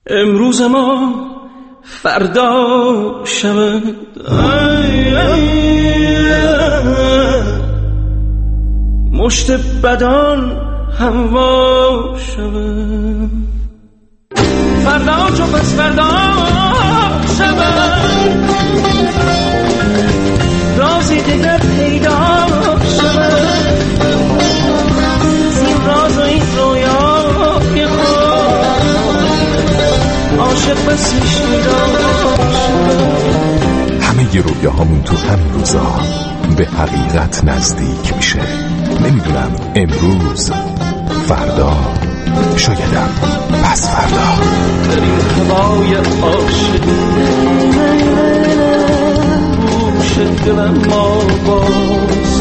امروز ما فردا شود، مشت بدان هوا شود، فردا چو پس فردا شود، رازی دیگر پیدا شود، زین راز و این رویای خود عاشق بسی شیدا شود. همه ی رویاهامون تو همین روزا به حقیقت نزدیک میشه. نمیدونم امروز، فردا، شایدم پس فردا. در این هوای عاشقی گوش دلم ما باز،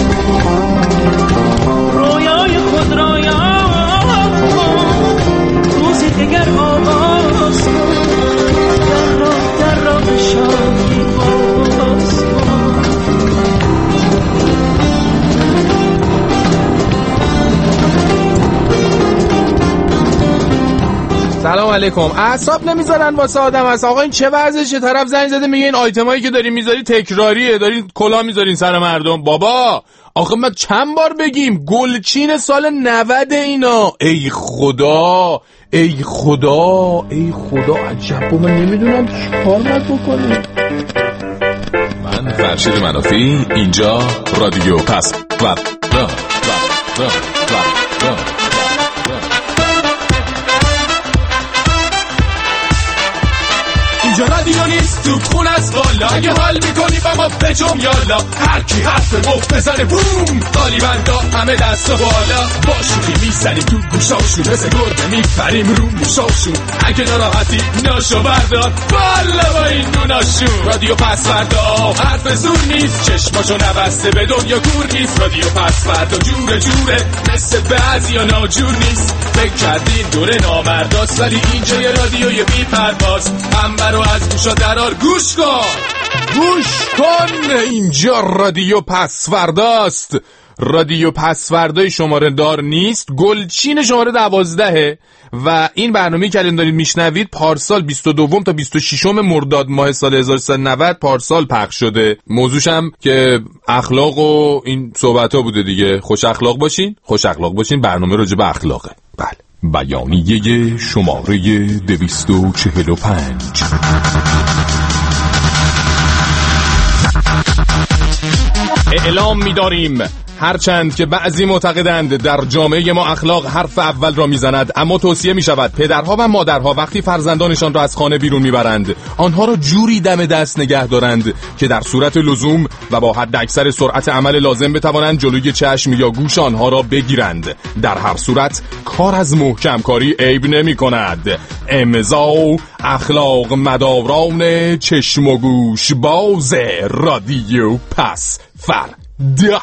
رویای خود را یاد کن، روزی دیگر آغاز کن، در را به شادی باز کن. سلام علیکم. اعصاب نمیذارن واسه آدم است. آقا این چه وضعشه؟ طرف زنگ زده میگه این آیتمایی که داری میذاری تکراریه، دارین کلا میذارین سر مردم. بابا آخه ما چند بار بگیم گلچین سال 90 اینا. ای خدا ای خدا ای خدا، عجب من نمیدونم چیکار باید بکنیم. من فرشید منافی، اینجا رادیو پس فردا. اینجا رادیو نیست تو خون از بالا، اگه حال میکنی با ما بجم یالا، هر کی حرف مفت بزنه بوم، قالی بندا همه دست و بالا، باشونی میزنیم تو گوشاشون، مثل گربه میپریم رو موشاشون، اگه ناراحتی ناشو بردار بالا با این دوناشون. رادیو پس فردا حرف زور نیست، چشماشو نبسته به دنیا کور نیست، رادیو پس فردا جوره جوره مثل بعضیا ناجور نیست، فکر کردین دوره نامرداست ولی اینجا یه رادیوی بی پرواز، رو از گوشا درار گوش کن. اینجا رادیو پس فرداست. رادیو پس فردای شماره دار نیست، گلچین شماره 12 و این برنامه‌ای که الان دارید میشنوید پارسال 22 تا 26 مرداد ماه سال 1390 پارسال پخش شده. موضوعش هم که اخلاق و این صحبت‌ها بوده دیگه. خوش اخلاق باشین. برنامه راجع به اخلاقه. بله. بیانیه شماره 245. اعلام می‌داریم هرچند که بعضی معتقدند در جامعه ما اخلاق حرف اول را میزند، اما توصیه می شود پدرها و مادرها وقتی فرزندانشان را از خانه بیرون میبرند آنها را جوری دم دست نگه دارند که در صورت لزوم و با حد اکثر سرعت عمل لازم بتوانند جلوی چشم یا گوش آنها را بگیرند. در هر صورت کار از محکم کاری عیب نمی کند. امضا اخلاق مداران چشم و گوش باز رادیو پس فردا.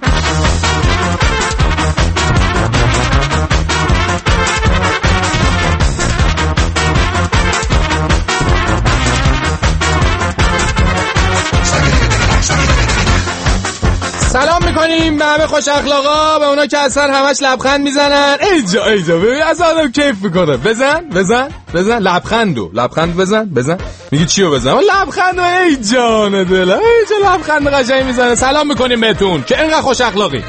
سلام میکنیم به همه خوش اخلاقا، به اونا که اصلا همش لبخند میزنن. ایجا ببین از آدم کیف میکنه. بزن لبخند بزن. میگی چیو بزن؟ لبخندو. ای جان دل، ای چه لبخند قشنگ میزنه. سلام میکنیم بهتون که اینقدر خوش اخلاقی.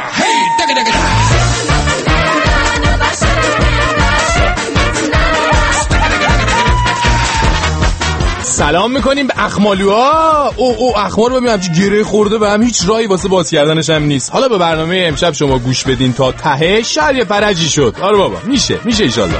سلام میکنیم به اخمالوها. او اخمال ببینم چه گره خورده به هم، هیچ راهی واسه باز کردنش هم نیست. حالا به برنامه امشب شما گوش بدین تا ته، شاید یه فرجی شد. آره بابا میشه انشالله.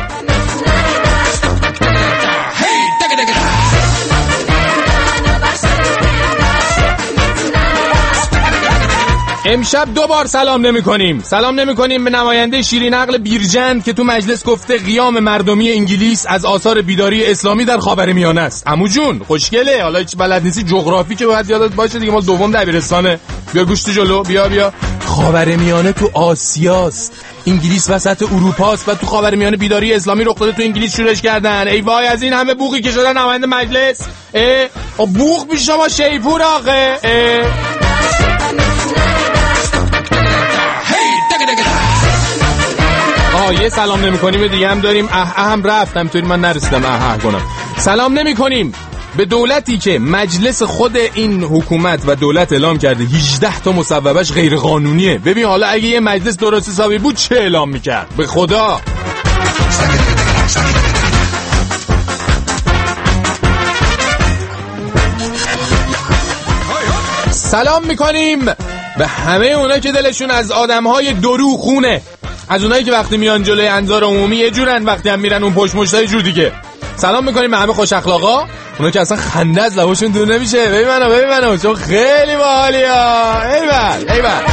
امشب 2 بار سلام نمی کنیم به نماینده شیرین عقل بیرجند که تو مجلس گفته قیام مردمی انگلیس از آثار بیداری اسلامی در خاورمیانه است. عمو جون خوشگله، حالا هیچ بلد نیستی جغرافی که باید یادت باشه دیگه، مال دوم دبیرستانه. بیا گوشت جلو، بیا. خاورمیانه تو آسیاست، انگلیس وسط اروپاست و تو خاورمیانه بیداری اسلامی رخ داده، تو انگلیس شورش کردن. ای وای از این همه بوقی که شدن نماینده مجلس. بوق پیش شما شیپور آقه. یه سلام نمی‌کنیم دیگه هم داریم. هم رفتم توی من نرسیدم کنم. سلام نمی‌کنیم به دولتی که مجلس خود این حکومت و دولت اعلام کرده 18 تا مصوبهش غیر قانونیه. ببین حالا اگه یه مجلس درست حسابی بود چه اعلام میکرد؟ به خدا. سلام میکنیم به همه اونا که دلشون از آدمهای درو خونه، از اونایی که وقتی میان جلوی انظار عمومی یه جورن، وقتی هم میرن اون پشت مشتای جور دیگه. سلام میکنیم به همه خوش اخلاقا، اونا که اصلا خنده از لباشون دور نمیشه. ببین منو چون خیلی باحالی ها. ایول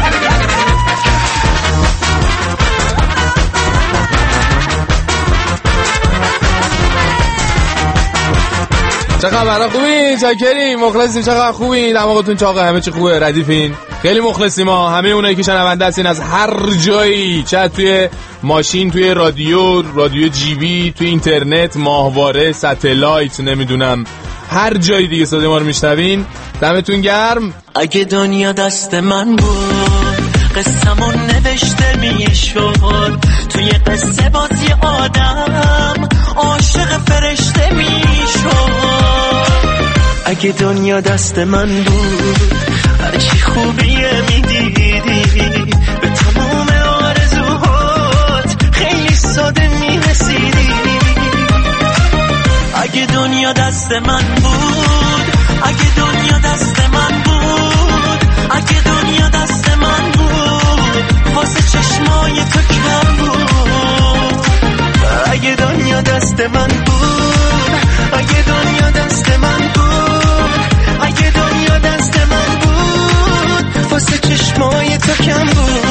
چه خبره؟ خوبین؟ چاکرین؟ مخلصین؟ چقدر خوبین؟ دماغتون چاقه؟ همه چی خوبه؟ ردیفین؟ خیلی مخلصیم ما همه اونایی که شنونده هستین از هر جایی، چه توی ماشین، توی رادیو جیبی، توی اینترنت، ماهواره، ستلایت، نمیدونم هر جایی دیگه صدای ما رو میشنوین. دمتون گرم. اگه دنیا دست من بود قصه‌مون نوشته میشد، توی قصه بازی آدم عاشق فرشته میشد. اگه دنیا دست من بود هرچی خوبیه میدیدی، به تمام آرزوهات خیلی ساده میرسیدی. اگه دنیا دست من بود، اگه دنیا دست من بود، اگه دنیا دست من بود، واسه چشمای تو کم بود. اگه دنیا دست من بود، اگه دنیا دست من بود، اگه دنیا دست من بود، واسه چشمای تو کم بود.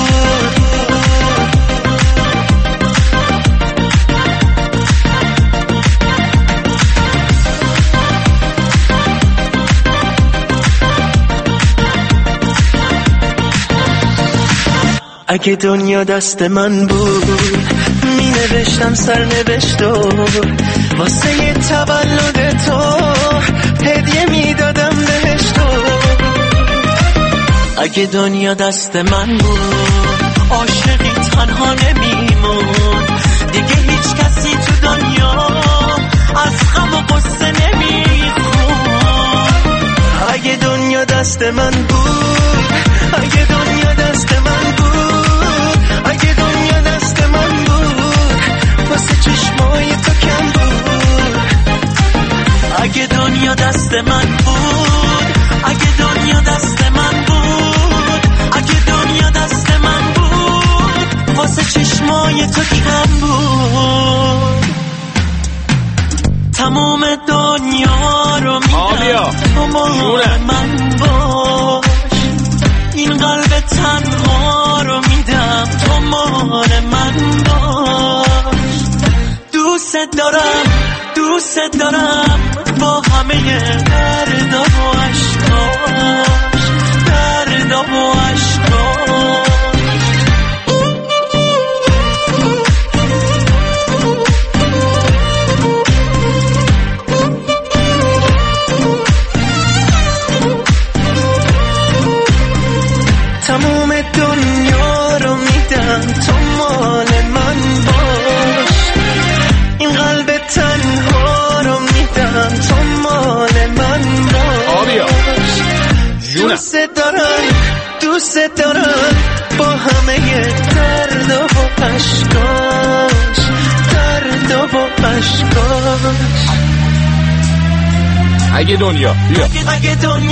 اگه دنیا دست من بود می نوشتم سرنوشتو، واسه یه تولد تو هدیه می دادم بهشتو. اگه دنیا دست من بود عاشقی تنها نمیمون، دیگه هیچ کسی تو دنیا از غم و قصه نمیخون. اگه دنیا دست من بود، اگه دنیا دست من بود، اگه دنیا دست من بود، واسه چشمای تو کم بود. اگه دنیا دست من بود، اگه دنیا دست من بود، اگه دنیا دست من بود، واسه چشمای تو کم بود. تمام دنیا رو میدم تو مال من باش، این قلب تنها رو میدم تو مال من باش. دوست دارم با همه درد و عشقاش، درد و عشقاش. تمام دنیا رو میدم تو مال من باش، این قلب تنها رو میدم تو مال من باش. دوست دارم با همه درد و عشقاش، درد و عشقاش. اگه دنیا اگه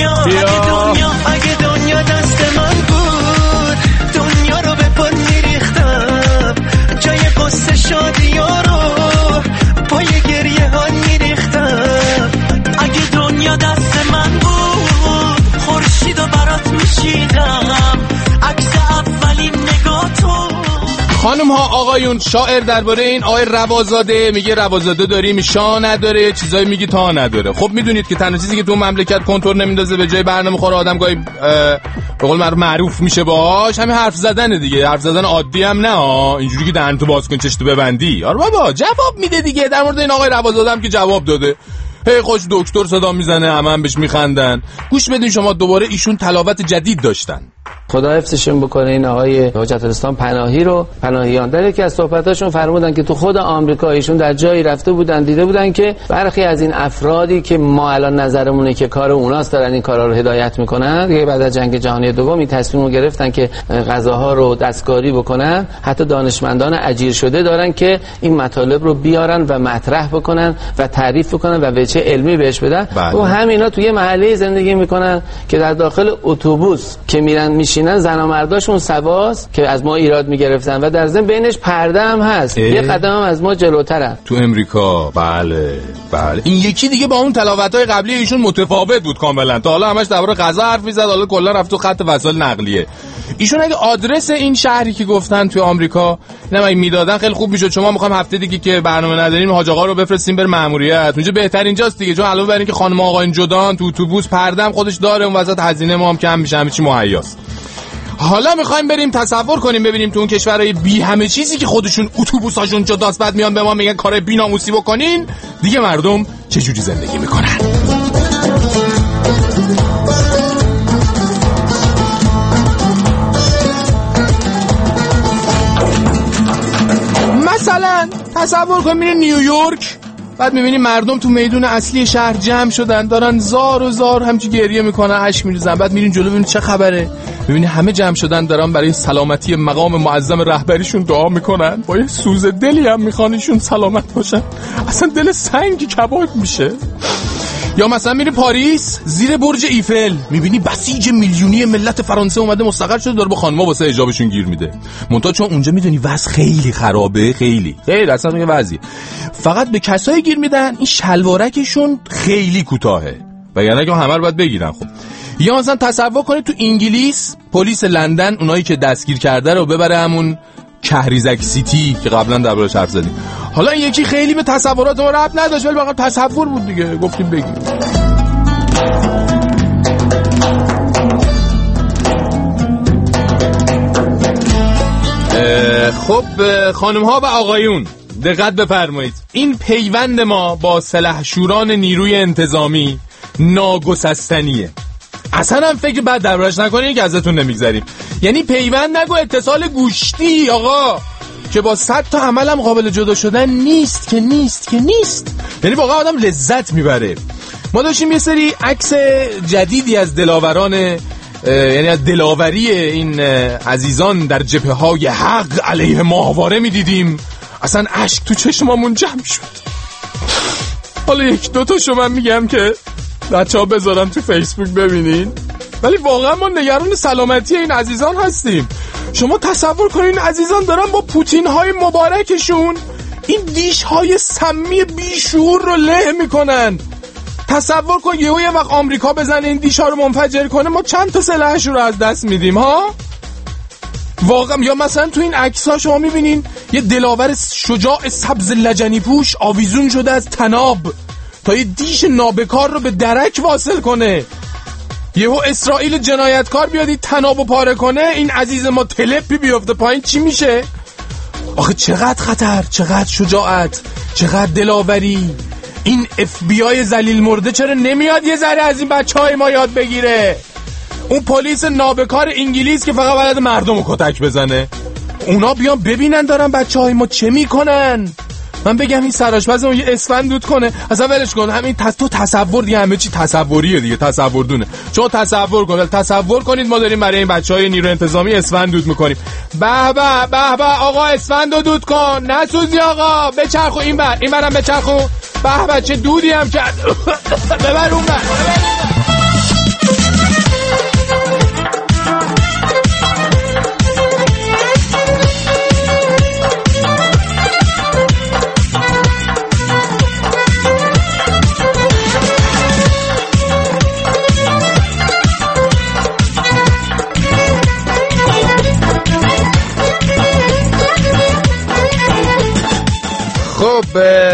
دنیا دست من بود، دنیا رو به پا میریختم، جای قصه شادی ها رو پای گریه ها میریختم. اگه دنیا دست من بود خورشید و برات میشیدم، عکس اولین نگاه تو. خانم ها آقایون، شاعر درباره این آقای روازاده میگه روازاده داریم شاه نداره، چیزایی میگه تا نداره. خب میدونید که تنها چیزی که تو مملکت کنترل نمیندازه به جای برنامه خوره آدم گاهی به قول معروف میشه باهاش، همین حرف زدن دیگه. حرف زدن عادی هم نه اینجوری که دهنتو باز کن چشتو ببندی. آره بابا جواب میده دیگه. در مورد این آقای روازاده هم که جواب داده، هی خوش دکتر صدا میزنه، همه هم بهش میخندن. گوش بدین شما، دوباره ایشون تلاوت جدید داشتن. خدا حفظشون بکنه. این آقای حجت الاسلام پناهی رو پناهیان در یکی از صحبتاشون فرمودن که تو خود آمریکا ایشون در جایی رفته بودن دیده بودن که برخی از این افرادی که ما الان نظرمونه که کار اوناست دارن این کارا رو هدایت میکنن، دیگه بعد از جنگ جهانی دوم این تصمیم رو گرفتن که غذاها رو دستکاری بکنن. حتی دانشمندان اجیر شده دارن که این مطالب رو بیارن و مطرح بکنن و تعریف بکنن و وجه علمی بهش بدن. و همینا توی محله زندگی میکنن که در داخل اتوبوس که میرن میشینن زن و مرداشون سواس که از ما ایراد میگرفتن و در ضمن بینش پرده هم هست، یه قدم هم از ما جلوترن تو امریکا. بله این یکی دیگه با اون تلاوت‌های قبلی ایشون متفاوت بود کاملا. تا حالا همش درباره غذا حرف می‌زد، حالا کلا رفت تو خط وسایل نقلیه. ایشون اگه آدرس این شهری که گفتن توی آمریکا نمیدونم میدادن خیلی خوب میشد. شما میخوام هفته دیگه که برنامه نداریم حاج آقا رو بفرستیم بر ماموریت، اونجا بهتر اینجاست دیگه، چون علاوه بر اینکه خانم آقا این جدان تو اتوبوس پردم خودش داره، اون وسط هزینه ما هم کم میشه، همه چی مهیاست. حالا میخوایم بریم تصور کنیم ببینیم تو اون کشورهای بی همه چیزی که خودشون اتوبوساشون جداست، بعد میان به ما میگن کار بی‌ناموسی بکنین، دیگه مردم چه جوری زندگی میکنن. مثلا تصور کن میره نیویورک، بعد میبینی مردم تو میدون اصلی شهر جمع شدن دارن زار و زار همچی گریه میکنن، اشک میریزن. بعد میرین جلو ببینید چه خبره، میبینی همه جمع شدن دارن برای سلامتی مقام معظم رهبریشون دعا میکنن، با یه سوز دلی هم میخوان ایشون سلامت باشن. اصلا دل سنگی کباب میشه. یا مثلا میری پاریس زیر برج ایفل، میبینی بسیج میلیونی ملت فرانسه اومده مستقر شده داره با خانم‌ها واسه حجابشون گیر میده. منتها چون اونجا میدونی وضع خیلی خرابه، خیلی اصلا میگه وضعی فقط به کسایی گیر میدن این شلوارکشون خیلی کوتاهه و یعنی که همه رو باید بگیرن. خب یا مثلا تصور کنید تو انگلیس پلیس لندن اونایی که دستگیر کرده رو ببره همون کهریزک سیتی که قبلا دربارش حرف زدیم. حالا این یکی خیلی به تصورات ما ربط نداشت ولی فقط تصور بود دیگه، گفتیم بگیم. خب خانم ها و آقایون دقت بفرمایید، این پیوند ما با سلحشوران نیروی انتظامی ناگسستنیه. اصلا هم فکر بعد دربارش نکنید که ازتون نمیگذریم. یعنی پیوند نگو اتصال گوشتی آقا که با 100 تا عملم قابل جدا شدن نیست که نیست. یعنی واقعا آدم لذت میبره. ما داشتیم یه سری عکس جدیدی از دلاوران، یعنی از دلاوری این عزیزان در جبهه‌های حق علیه ماهواره میدیدیم، اصلا اشک تو چشمامون جمع شد. حالا یک دو تاشو من میگم که بچه‌ها بذارن تو فیسبوک ببینین، ولی واقعا ما نگران سلامتی این عزیزان هستیم. شما تصور کنین این عزیزان دارن با پوتین های مبارکشون این دیش های سمی بیشعور رو له میکنن. تصور کن یه وقت آمریکا بزنه این دیش ها رو منفجر کنه، ما چند تا سلاحش رو از دست میدیم ها واقعا. یا مثلا تو این عکس ها شما میبینین یه دلاور شجاع سبز لجنی پوش آویزون شده از طناب تا یه دیش نابکار رو به درک واصل کنه. یهو اسرائیل جنایتکار بیاد این طنابو پاره کنه، این عزیز ما تلپی بیفته پایین، چی میشه؟ آخه چقدر خطر، چقدر شجاعت، چقدر دلاوری. این FBI ذلیل مرده چرا نمیاد یه ذره از این بچهای ما یاد بگیره؟ اون پلیس نابکار انگلیس که فقط بلد مردمو کتک بزنه، اونا بیان ببینن دارن بچهای ما چه میکنن. من بگم این سرآشپزمون یه اسفند دود کنه، اصلا ولش کن. همین تو تصور دیگه، همه چی تصوریه دیگه، تصور دونه. چون تصور کنید ما داریم برای این بچهای نیرو انتظامی اسفند دود میکنیم. به به به به آقا اسفندو دود کن، نسوزی آقا، بچرخو اینورم بچرخو. به به چه دودی هم کرد. ببر اون بر. خب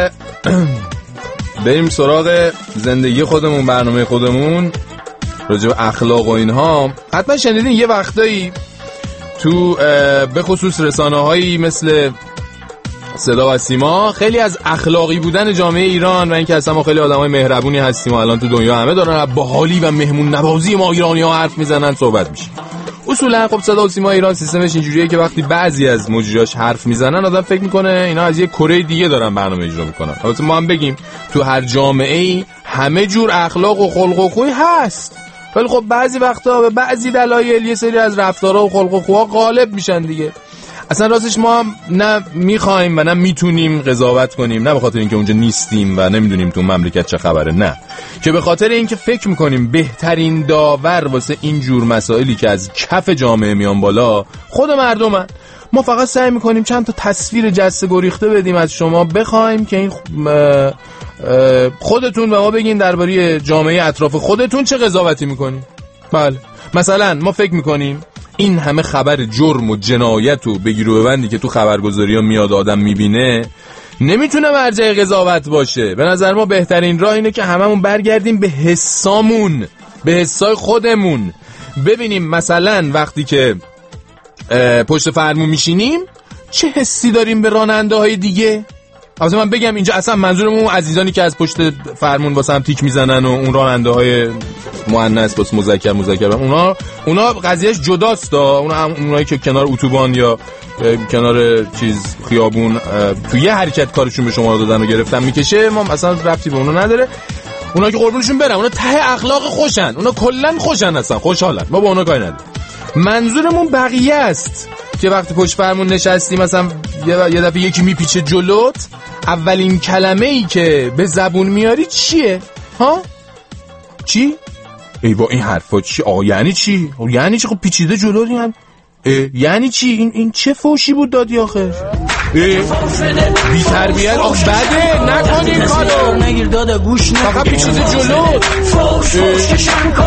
بریم سراغ زندگی خودمون، برنامه خودمون راجع به اخلاق و اینها. حتما شنیدین یه وقتایی تو به خصوص رسانه‌هایی مثل صدا و سیما خیلی از اخلاقی بودن جامعه ایران و اینکه اصلا ما خیلی آدمای مهربونی هستیم و الان تو دنیا همه دارن با حالی و مهمون نوازی ما ایرانی‌ها حرف میزنن صحبت میشه. اصولا خب صدا و سیما ایران سیستمش اینجوریه که وقتی بعضی از مجریاش حرف میزنن آدم فکر میکنه اینا از یه کره دیگه دارن برنامه اجرا میکنن. البته ما هم بگیم تو هر جامعه‌ای همه جور اخلاق و خلق و خوی هست، ولی خب بعضی وقتا به بعضی دلایل یه سری از رفتارها و خلق و خوها غالب میشن دیگه. اصلا راستش ما هم نه میخوایم و نه میتونیم قضاوت کنیم، نه به خاطر اینکه اونجا نیستیم و نمیدونیم تو مملکت چه خبره، نه، که به خاطر اینکه فکر میکنیم بهترین داور واسه این جور مسائلی که از کف جامعه میان بالا خود مردمن. ما فقط سعی میکنیم چند تا تصویر جسته گریخته بدیم از شما، بخوایم که این خودتون به ما بگین درباره جامعه اطراف خودتون چه قضاوتی میکنین. بله، مثلا ما فکر میکنیم این همه خبر جرم و جنایت و بگیر و ببندی که تو خبرگزاری‌ها میاد آدم میبینه نمیتونه مرجع قضاوت باشه. به نظر ما بهترین راه اینه که هممون برگردیم به حسامون، به حسای خودمون، ببینیم مثلا وقتی که پشت فرمون میشینیم چه حسی داریم به راننده های دیگه. اصلا من بگم اینجا اصلا منظورم اون عزیزانی که از پشت فرمون واسه هم تیک میزنن و اون راننده های مؤنث واسه مذکر اونا قضیهش جداست. اونایی که کنار اتوبان یا کنار خیابون تو یه حرکت کارشون به شما دادن و گرفتن میکشه، ما اصلا ربطی به اونا نداره. اونا که قربونشون برم، اونا ته اخلاق خوشن، اونا کلا خوشن، اصلا خوشحالن، ما با اونا کاری نداریم. منظورمون بقیه است که وقتی پشت فرمون نشستی مثلا یه دفعه یکی میپیچه جلوت، اولین کلمه‌ای که به زبون میاری چیه؟ ها؟ چی؟ ای با این حرفا چی؟ یعنی چی؟ یعنی چی؟ خب پیچیده جلو دیگه. یعنی چی؟ این چه فوشی بود دادی آخه؟ بی تربیت بده نکنی کارو، نگیر داده گوش نکن، فقط پیچیده جلو فوش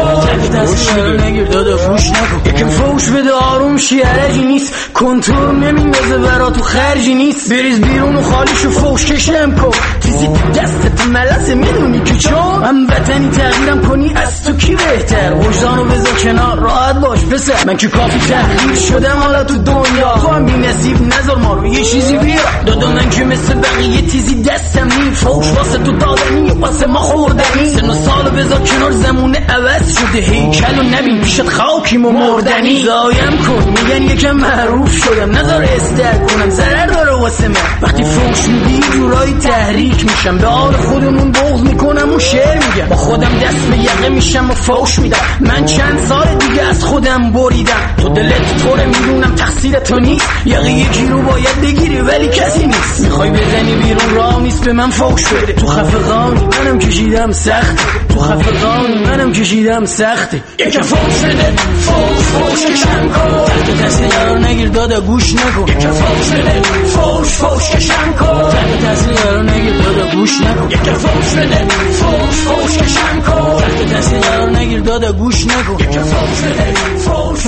نگیر داده گوش نکن، یکم فوش بده آروم شی، عرجی نیست، کنترل نمیندازه برا تو خرجی نیست، بریز بیرون و خالیشو فوش کشم کن، تیزی دستت ملسه میدونی که چون من وطنی تغییرم کنی از تو کی بهتر، وجدانو بذار کنار راحت باش پسر، من که کافی تغییر شدم حالا تو دنیا، تو هم بی نصیب نذار ما رو یه چیزی بیا دادا، من که مثل بقیه تیزی دستم نی، فوش واسه تو دادنی واسه ما خوردنی، سن و سالو بذار کنار زمونه عوض شده، هیکل و نبین پیشت خاکیم و مردنی، زایم کن میگن یکم معروف شدم، نذار استر کنم ضرر داره واسه من، وقتی فوش میدی جورایی تحریک میشم، به حال خودمون بغض میکنم و شعر میگم، با خودم دست به یقه میشم و فوش میدم، من چند سال دیگه از خودم بریدم، تو دلت طوره میدونم تقصیر تو نیست، یقه یکی رو باید بگیری ولی کسی نیست، میخوای بزنی بیرون راه نیست به من فوش بده، تو خفقانی منم کشیدم سخته، تو خفقانی منم کشیدم سخته، یکی فوش بده فوش کشم کن، تحت تاثیر یارو نگیر داده گوش نکن، یکی فوش بده فوش کشم کن، تحت تاثیر یارو نگیر داده گوش نکن، یکی فوش بده فوش کشم کن، تحت تاثیر یارو نگیر داده گوش نکن، یکی فوش بده فوش.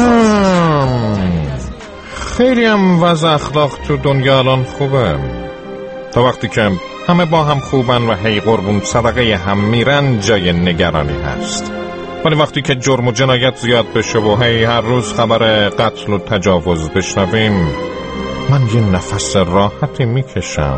خیلی هم وضع اخلاق تو دنیا الان خوبه، تا وقتی که همه با هم خوبن و هی قربون صدقه هم میرن جای نگرانی هست، ولی وقتی که جرم و جنایت زیاد بشه و هی هر روز خبر قتل و تجاوز بشنویم، من یه نفس راحتی میکشم.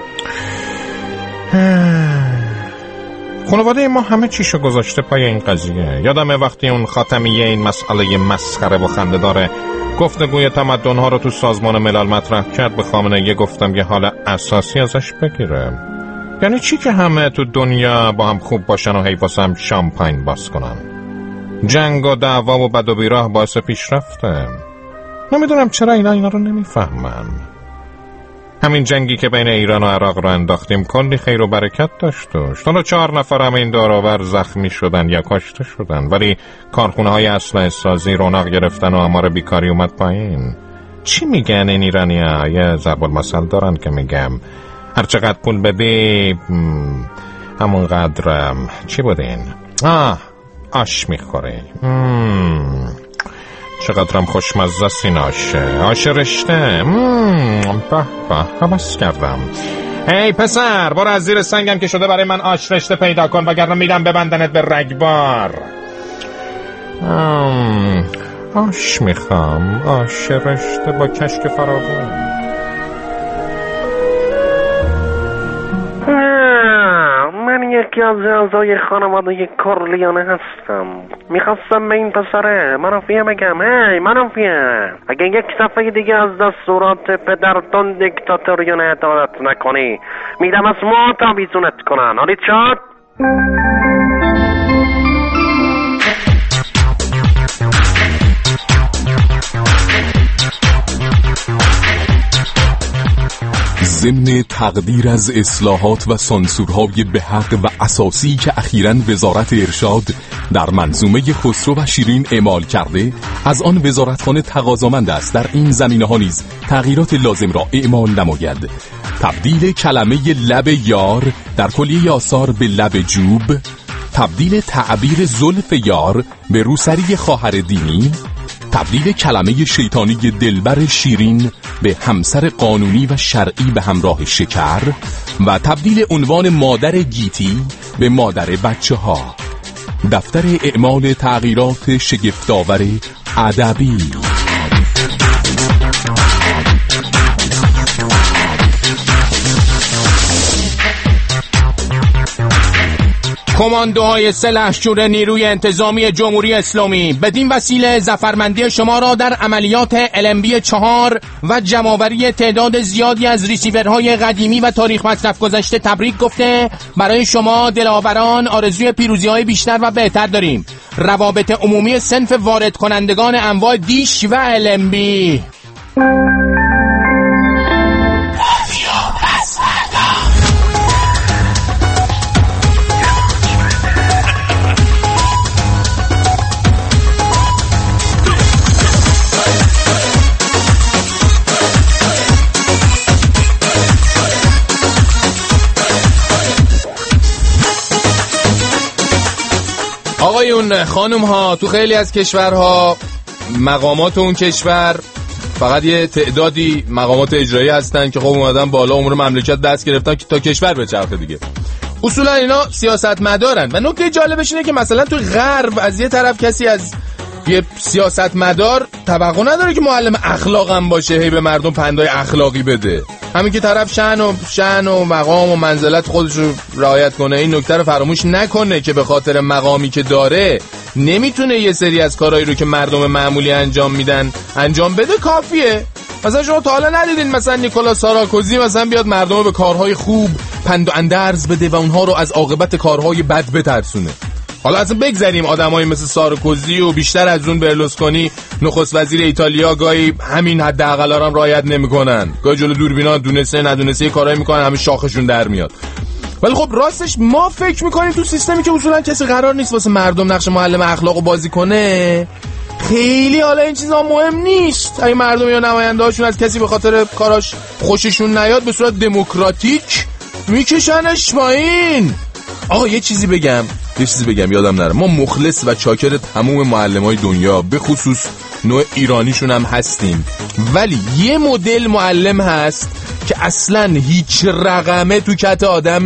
خانواده ما همه چیشو گذاشته پای این قضیه. یادمه وقتی اون خاتمیه این مسئله مسخره و خنده داره گفتگوی تمدن‌ها رو تو سازمان ملل مطرح کرد، به خامنه‌ای گفتم یه حال اساسی ازش بگیره. یعنی چی که همه تو دنیا با هم خوب باشن و هی واسه هم شامپاین باز کنن؟ جنگ و دعوا و بد و بیراه باعث پیشرفته. نمیدونم چرا اینا رو نمیفهمن. همین جنگی که بین ایران و عراق رو انداختیم کلی خیر و برکت داشت. حالا 4 نفر هم این داراور زخمی شدن یا کشته شدن، ولی کارخونه های اسلحه سازی رونق گرفتن و آمار بیکاری اومد پایین. چی میگن این ایرانی‌ها؟ یه ضرب المثل دارن که میگم هر چقدر پول بدی همون قدر چی بودین؟ آش میخوری. چقدرم خوشمزه است این آش رشته. به حبس کردم. ای پسر، برو از زیر سنگم که شده برای من آش رشته پیدا کن، وگرنه میدم ببندنت به رگبار. آش میخوام، آش رشته با کشک فراوان. من یکی از اعضای خانواده کورلیونه هستم. میخواستم به این پسره منافیه بگم. هی منافیه، اگه یک صفحه دیگه از دستورات پدرتون دیکتاتوریون اطاعت نکنی میدم از ما تا بیزونت کنن. حالیت شد؟ ضمن تقدیر از اصلاحات و سانسورهای به حق و اساسی که اخیراً وزارت ارشاد در منظومه خسرو و شیرین اعمال کرده، از آن وزارتخانه تقاضامند است در این زمینه‌ها نیز تغییرات لازم را اعمال نماید. تبدیل کلمه لب یار در کلیه آثار به لب جوب، تبدیل تعبیر زلف یار به روسری خواهر دینی، تبدیل کلمه شیطانی دلبر شیرین به همسر قانونی و شرعی به همراه شکر و تبدیل عنوان مادر گیتی به مادر بچه ها. دفتر اعمال تغییرات شگفت‌آور ادبی. کماندوهای سلحشور نیروی انتظامی جمهوری اسلامی بدین وسیله ظفرمندی شما را در عملیات LMB 4 و جمع‌آوری تعداد زیادی از ریسیورهای قدیمی و تاریخ مصرف گذشته تبریک گفته برای شما دلاوران آرزوی پیروزی‌های بیشتر و بهتر داریم. روابط عمومی صنف وارد کنندگان انواع دیش و LMB. آقایون خانم ها، تو خیلی از کشورها مقامات اون کشور فقط یه تعدادی مقامات اجرایی هستن که خب اومدن بالا امور مملکت دست گرفتن که تا کشور بچرخه دیگه. اصولا اینا سیاستمدارن و نکته جالبش اینه که مثلا تو غرب از یه طرف کسی از یه سیاستمدار توقع نداره که معلم اخلاق هم باشه، هی به مردم پندای اخلاقی بده. همین که طرف شأن و مقام و منزلت خودش رو رعایت کنه، این نکته رو فراموش نکنه که به خاطر مقامی که داره نمیتونه یه سری از کارهایی رو که مردم معمولی انجام میدن انجام بده. کافیه. مثلا شما تا حالا ندیدین مثلا نیکولا ساراکوزی مثلا بیاد مردم رو به کارهای خوب پند و اندرز بده و اونها رو از عاقبت کارهای بد بترسونه؟ حالا اصلا بگذاریم آدمایی مثل سارکوزی و بیشتر از اون برلوسکونی نخست وزیر ایتالیا گاهی همین حداقلا هم رعایت نمیکنن، گاهی جلو دوربینا دونسته ندونسته یه کارایی میکنن همه شاخشون در میاد. ولی خب راستش ما فکر میکنیم تو سیستمی که اصولا کسی قرار نیست واسه مردم نقش معلم اخلاقو بازی کنه، خیلی حالا این چیزا مهم نیست. اگه مردم یا نماینده‌هاشون از کسی به خاطر کاراش خوششون نیاد به صورت دموکراتیک میکشنش پایین. آقا یه چیزی بگم یادم نره، ما مخلص و چاکر تموم معلمای دنیا به خصوص نوع ایرانیشون هم هستیم، ولی یه مدل معلم هست که اصلا هیچ رقمه تو کت آدم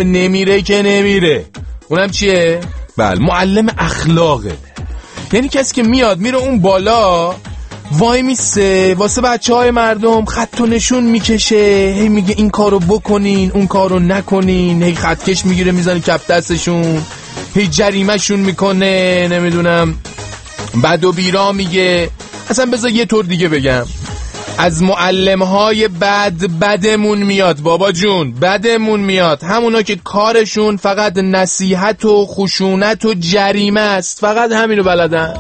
نمیره. اونم چیه؟ بله، معلم اخلاقه. یعنی کسی که میره اون بالا وای میسه واسه بچهای مردم خط و نشون میکشه، هی میگه این کارو بکنین اون کارو نکنین، هی خطکش میگیره میزنه کف دستشون، هی جریمه شون میکنه، نمیدونم بد و بیرا میگه. اصلا بذار یه طور دیگه بگم، از معلمهای بدمون میاد بابا جون، بدمون میاد. همونا که کارشون فقط نصیحت و خشونت و جریمه است، فقط همینو بلدن.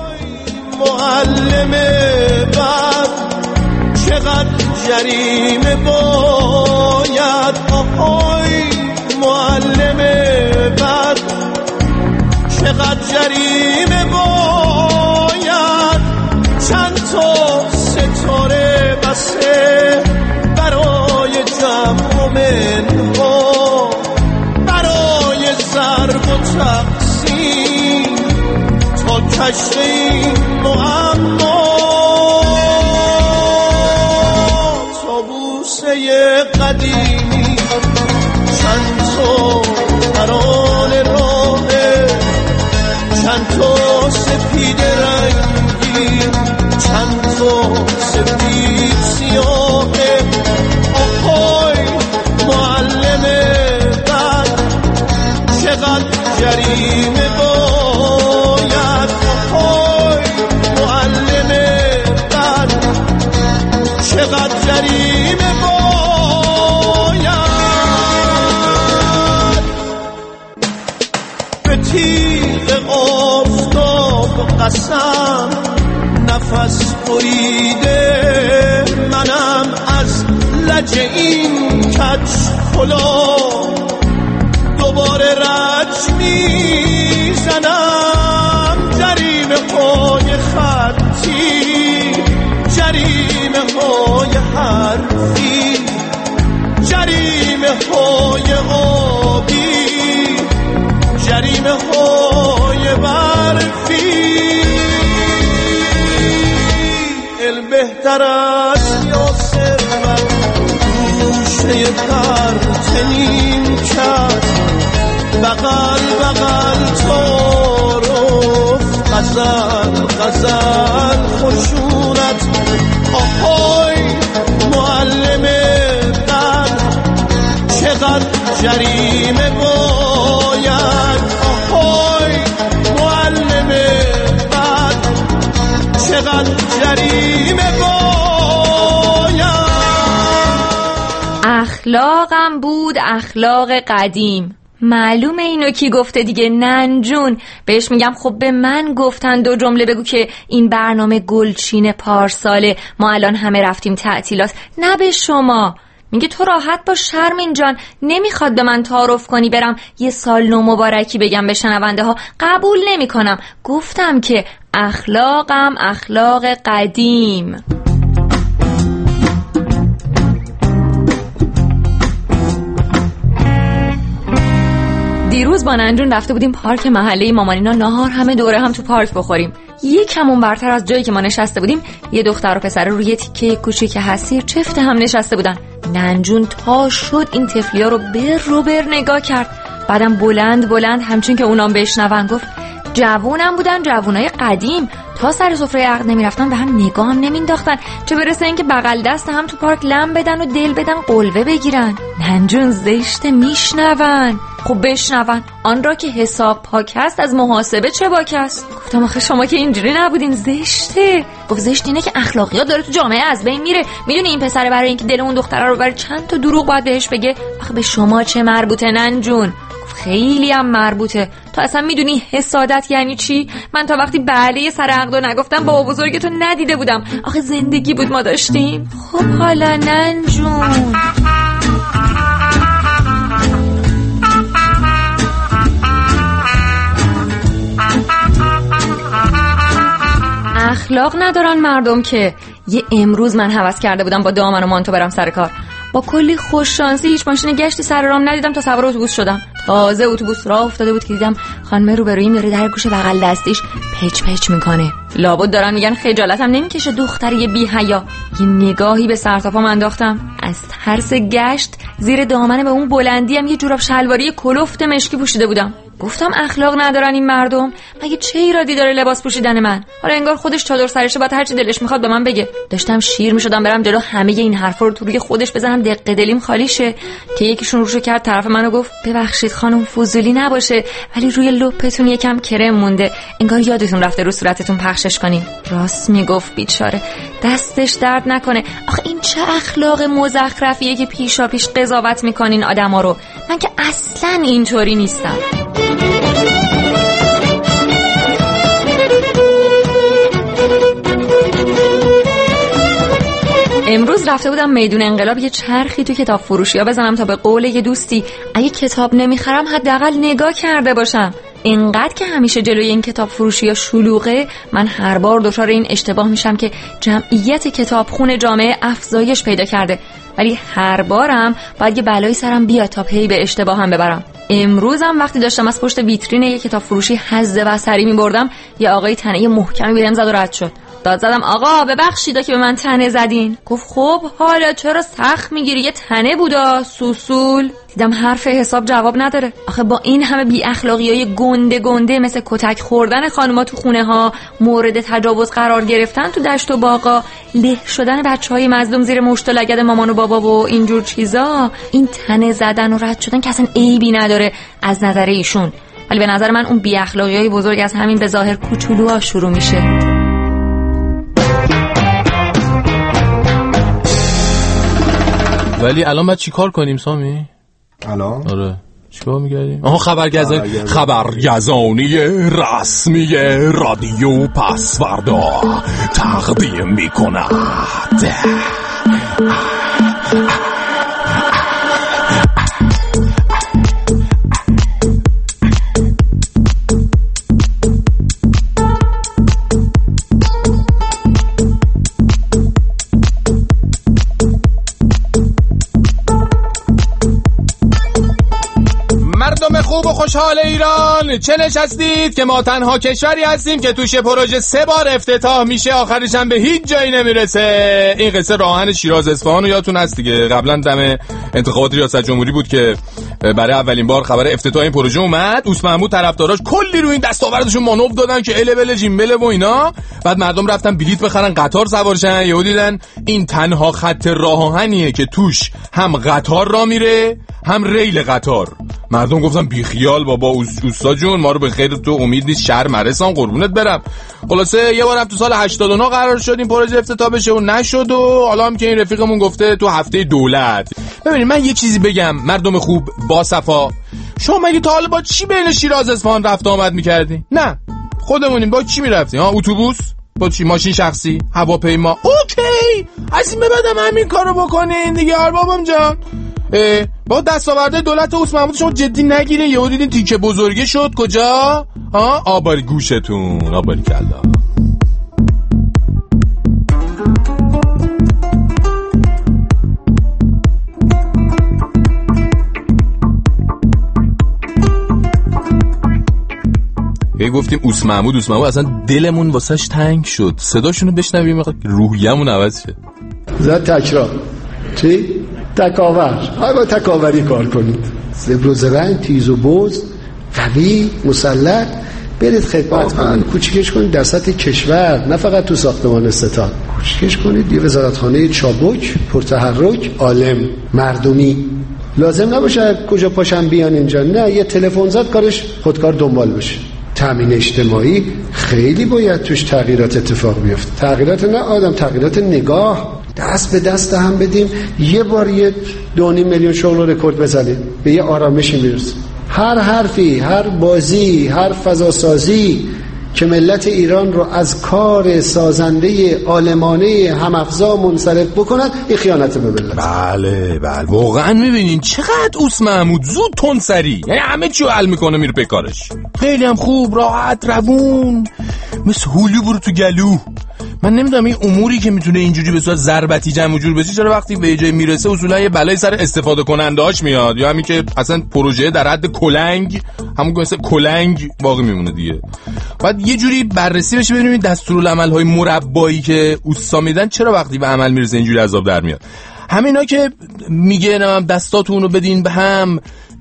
معلم بد چقدر جریمه باید، آهای معلم بد چقدر جریمه باید، چند تا ستاره بسه برای جمع منها، برای ضرب و تقسیم تا کشف این معما، تا بوسه قدیمی چند تا ترانه راهه، چند تا سپید رنگی چند تا سفید سیاهه، آهای معلم بد چقدر جریمه باید های معلم قلب چقدر جریمه باید به تیغ آفتاب قسم نفس بریده منم از لج این کج کلا دوباره رج میزنم جریمه های خطی جریمه های حرفی جریمه های آبی جریمه های برفی بهتر است یا ثروت گوشه پرتنین کرد بغل بغل تعارف غزل غزل خشونت آهای معلم قلب چقدر جریمه باید آهای معلم قلب چقدر جریمه باید. اخلاقم بود اخلاق قدیم. معلومه اینو کی گفته دیگه؟ ننجون. بهش میگم خب به من گفتن 2 جمله بگو که این برنامه گلچین پارساله، ما الان همه رفتیم تعطیلات، نه به شما. میگه تو راحت باش شرمین جان، نمیخواد به من تعارف کنی برم یه سال نو مبارکی بگم به شنونده ها، قبول نمی کنم. گفتم که اخلاقم اخلاق قدیم. دیروز با ننجون رفته بودیم پارک محله مامانینا نهار همه دوره هم تو پارک بخوریم. یکمون برتر از جایی که ما نشسته بودیم یه دختر و پسر روی تیکه کوچیک حسیر چفت هم نشسته بودن. ننجون تا شد این طفلیا رو بر نگاه کرد، بعدم بلند بلند همچون که اونام بشنون گفت جوونم بودن، جوونای قدیم، تا سر سفره عقد نمیرفتن به هم نگاه هم نمینداختن، چه برسه اینکه بغل دست هم تو پارک لم بدن و دل بدن قلوه بگیرن. ننجون زشته میشنون. خب بشنون، آن را که حساب پاک هست از محاسبه چه باک است. گفتم آخه شما که اینجوری نبودین، زشته. گفت زشت اینه که اخلاقیات داره تو جامعه از بین میره. میدونی این پسره برای اینکه دل اون دختره رو ببره چند تا دروغ باید بهش بگه؟ آخه به شما چه مربوطه ننجون؟ خیلی هم مربوطه. تو اصلا میدونی حسادت یعنی چی؟ من تا وقتی بله سر عقدو نگفتم بابا بزرگتو ندیده بودم. آخه زندگی بود ما داشتیم. خب حالا ننجون، اخلاق ندارن مردم که. یه امروز من هوس کرده بودم با دامن و مانتو برم سر کار، با کلی خوش شانسی هیچ ماشین گشتی سر رام ندیدم تا سوار اتوبوس شدم. تازه اتوبوس راه افتاده بود که دیدم خانم روبرویم داره در گوش بغل دستیش پچ پچ میکنه. لابد دارن میگن خجالتم نمیکشه دختری بی حیا. یه نگاهی به سر تا پام انداختم، از ترس گشت زیر دامن به اون بلندی هم یه جوراب شلواری کلفت مشکی پوشیده بودم. گفتم اخلاق ندارن این مردم، مگه چه ایرادی داره لباس پوشیدن من؟ حالا انگار خودش چادر سرشه بعد هر چی دلش میخواد به من بگه. داشتم شیر میشدم برم جلو همه این حرفا رو تو روی خودش بزنم دق دلیم خالی شه که یکیشون روشو کرد طرف منو گفت ببخشید خانم فضولی نباشه ولی روی لپتون یکم کرم مونده، انگار یادتون رفته رو صورتتون پخشش کنین. راست میگفت بیچاره، دستش درد نکنه. آخه این چه اخلاق مزخرفیه که پیشا پیش قضاوت میکنین آدما رو؟ من که اصلا اینطوری نیستم. امروز رفته بودم میدون انقلاب یه چرخی تو کتاب فروشی‌ها بزنم تا به قول یه دوستی اگه کتاب نمیخرم حداقل نگاه کرده باشم. اینقدر که همیشه جلوی این کتاب فروشی‌ها شلوغه، من هر بار دچار این اشتباه میشم که جمعیت کتابخونه جامعه افزایش پیدا کرده، ولی هر بارم باید یه بلایی سرم بیاد تا پی به اشتباهم ببرم. امروزم وقتی داشتم از پشت ویترین یه کتاب فروشی حزه و سری می‌بردم، یه آقای تنه محکمی بهم زد و رد شد. داد زدم آقا ببخشید که به من تنه زدین. گفت خب حالا چرا سخت میگیری؟ یه تنه بودا سوسول. دیدم حرف حساب جواب نداره. آخه با این همه بی اخلاقیای گنده مثل کتک خوردن خانوما تو خونه ها، مورد تجاوز قرار گرفتن تو دشت و باغا، له شدن بچهای مظلوم زیر مشت و لگد مامان و بابا و اینجور چیزا، این تنه زدن و رد شدن که اصلا عیبی نداره از نظر ایشون. ولی به نظر من اون بی اخلاقیای بزرگ از همین به ظاهر کوچولوها شروع میشه. ولی الان باید چیکار کنیم سامی؟ الان؟ آره چیکار می‌کردیم؟ خبرگزانی رسمی رادیو پسوردا تقدیم می‌کند. خوب و خوشحال ایران، چه نشستید که ما تنها کشوری هستیم که توش پروژه 3 بار افتتاح میشه آخرش هم به هیچ جایی نمیرسه. این قصه راهن شیراز اصفهان یادتون هست دیگه. قبلا دم انتخابات ریاست جمهوری بود که برای اولین بار خبر افتتاح این پروژه اومد. اوس محمود طرفداراش کلی رو این دستاوردشون مانور دادن که اله جیمبله و اینا. بعد مردم رفتن بلیط بخرن قطار سوار شن، یهو دیدن این تنها خط راه آهنیه که توش هم قطار را میره هم ریل قطار. مردم گفتن بی خیال بابا اوستا جون، ما رو به خیر تو امید نیست، شهر مرسان قربونت برم. خلاصه یه بارم تو سال 89 قرار شد این پروژه افتتاح بشه و نشد و حالا هم که این رفیقمون گفته تو هفته دولت. ببینید من یه چیزی بگم مردم خوب با صفا، شما مگه تا حالا با چی بین شیراز اصفهان رفت آمد می‌کردی؟ نه خودمونیم با چی می‌رفتیم؟ اتوبوس؟ با چی؟ ماشین شخصی؟ هواپیما؟ اوکی از این به بعدم همین کارو بکنین دیگه اربابم جان. با دستاورده دولت اوس محمود شما جدی نگیرین، یهو دیدین تیکه بزرگه شد کجا؟ آباری گوشتون، آباری کلا. گفتیم اوس محمود اصلا دلمون واسش تنگ شد، صداشونو بشنویم روحیه‌مون عوض شه. زد تکرار چی؟ تکاور. های با تکاوری کار کنید، زبر و زرنگ، تیز و بز، قوی، مسلط، برید خدمت کنید، کوچیکش کنید در سطح کشور، نه فقط تو ساختمان استان. کوچیکش کنید یه وزارتخانه چابک، پرتحرک، عالم، مردمی. لازم نباشه کجا پاشن بیان اینجا، نه یه تلفن زد کارش خودکار دنبال بشه. تامین اجتماعی خیلی باید توش تغییرات اتفاق بیفته. تغییرات نه آدم، تغییرات نگاه. دست به دست هم بدیم، یه بار 2.5 میلیون شغل رو رکورد بزنیم، به یه آرامشی میرسیم. هر حرفی، هر بازی، هر فضاسازی که ملت ایران رو از کار سازنده عالمانه هم‌افزا منصرف بکنن، این خیانت به ملت. بله واقعا میبینین چقدر اوس محمود زود تندسری، یعنی همه چیو حل میکنه میره به کارش. خیلی هم خوب، راحت، روون، مثل هولی برو تو گلو. من نمیدونم این اموری که میتونه اینجوری به صورت ضربتی جمع و جور بشه چرا وقتی به جای میرسه اصولا یه بلای سر استفاده کننده‌اش میاد، یا همین که اصلا پروژه در حد کلنگ، همون مثل کلنگ باقی میمونه دیگه. بعد یه جوری بررسی بشه ببینیم دستورالعمل‌های مربایی که اوستا میدن چرا وقتی به عمل میرسه اینجوری عذاب در میاد. همینا که میگه نام دستاتونو بدین به هم،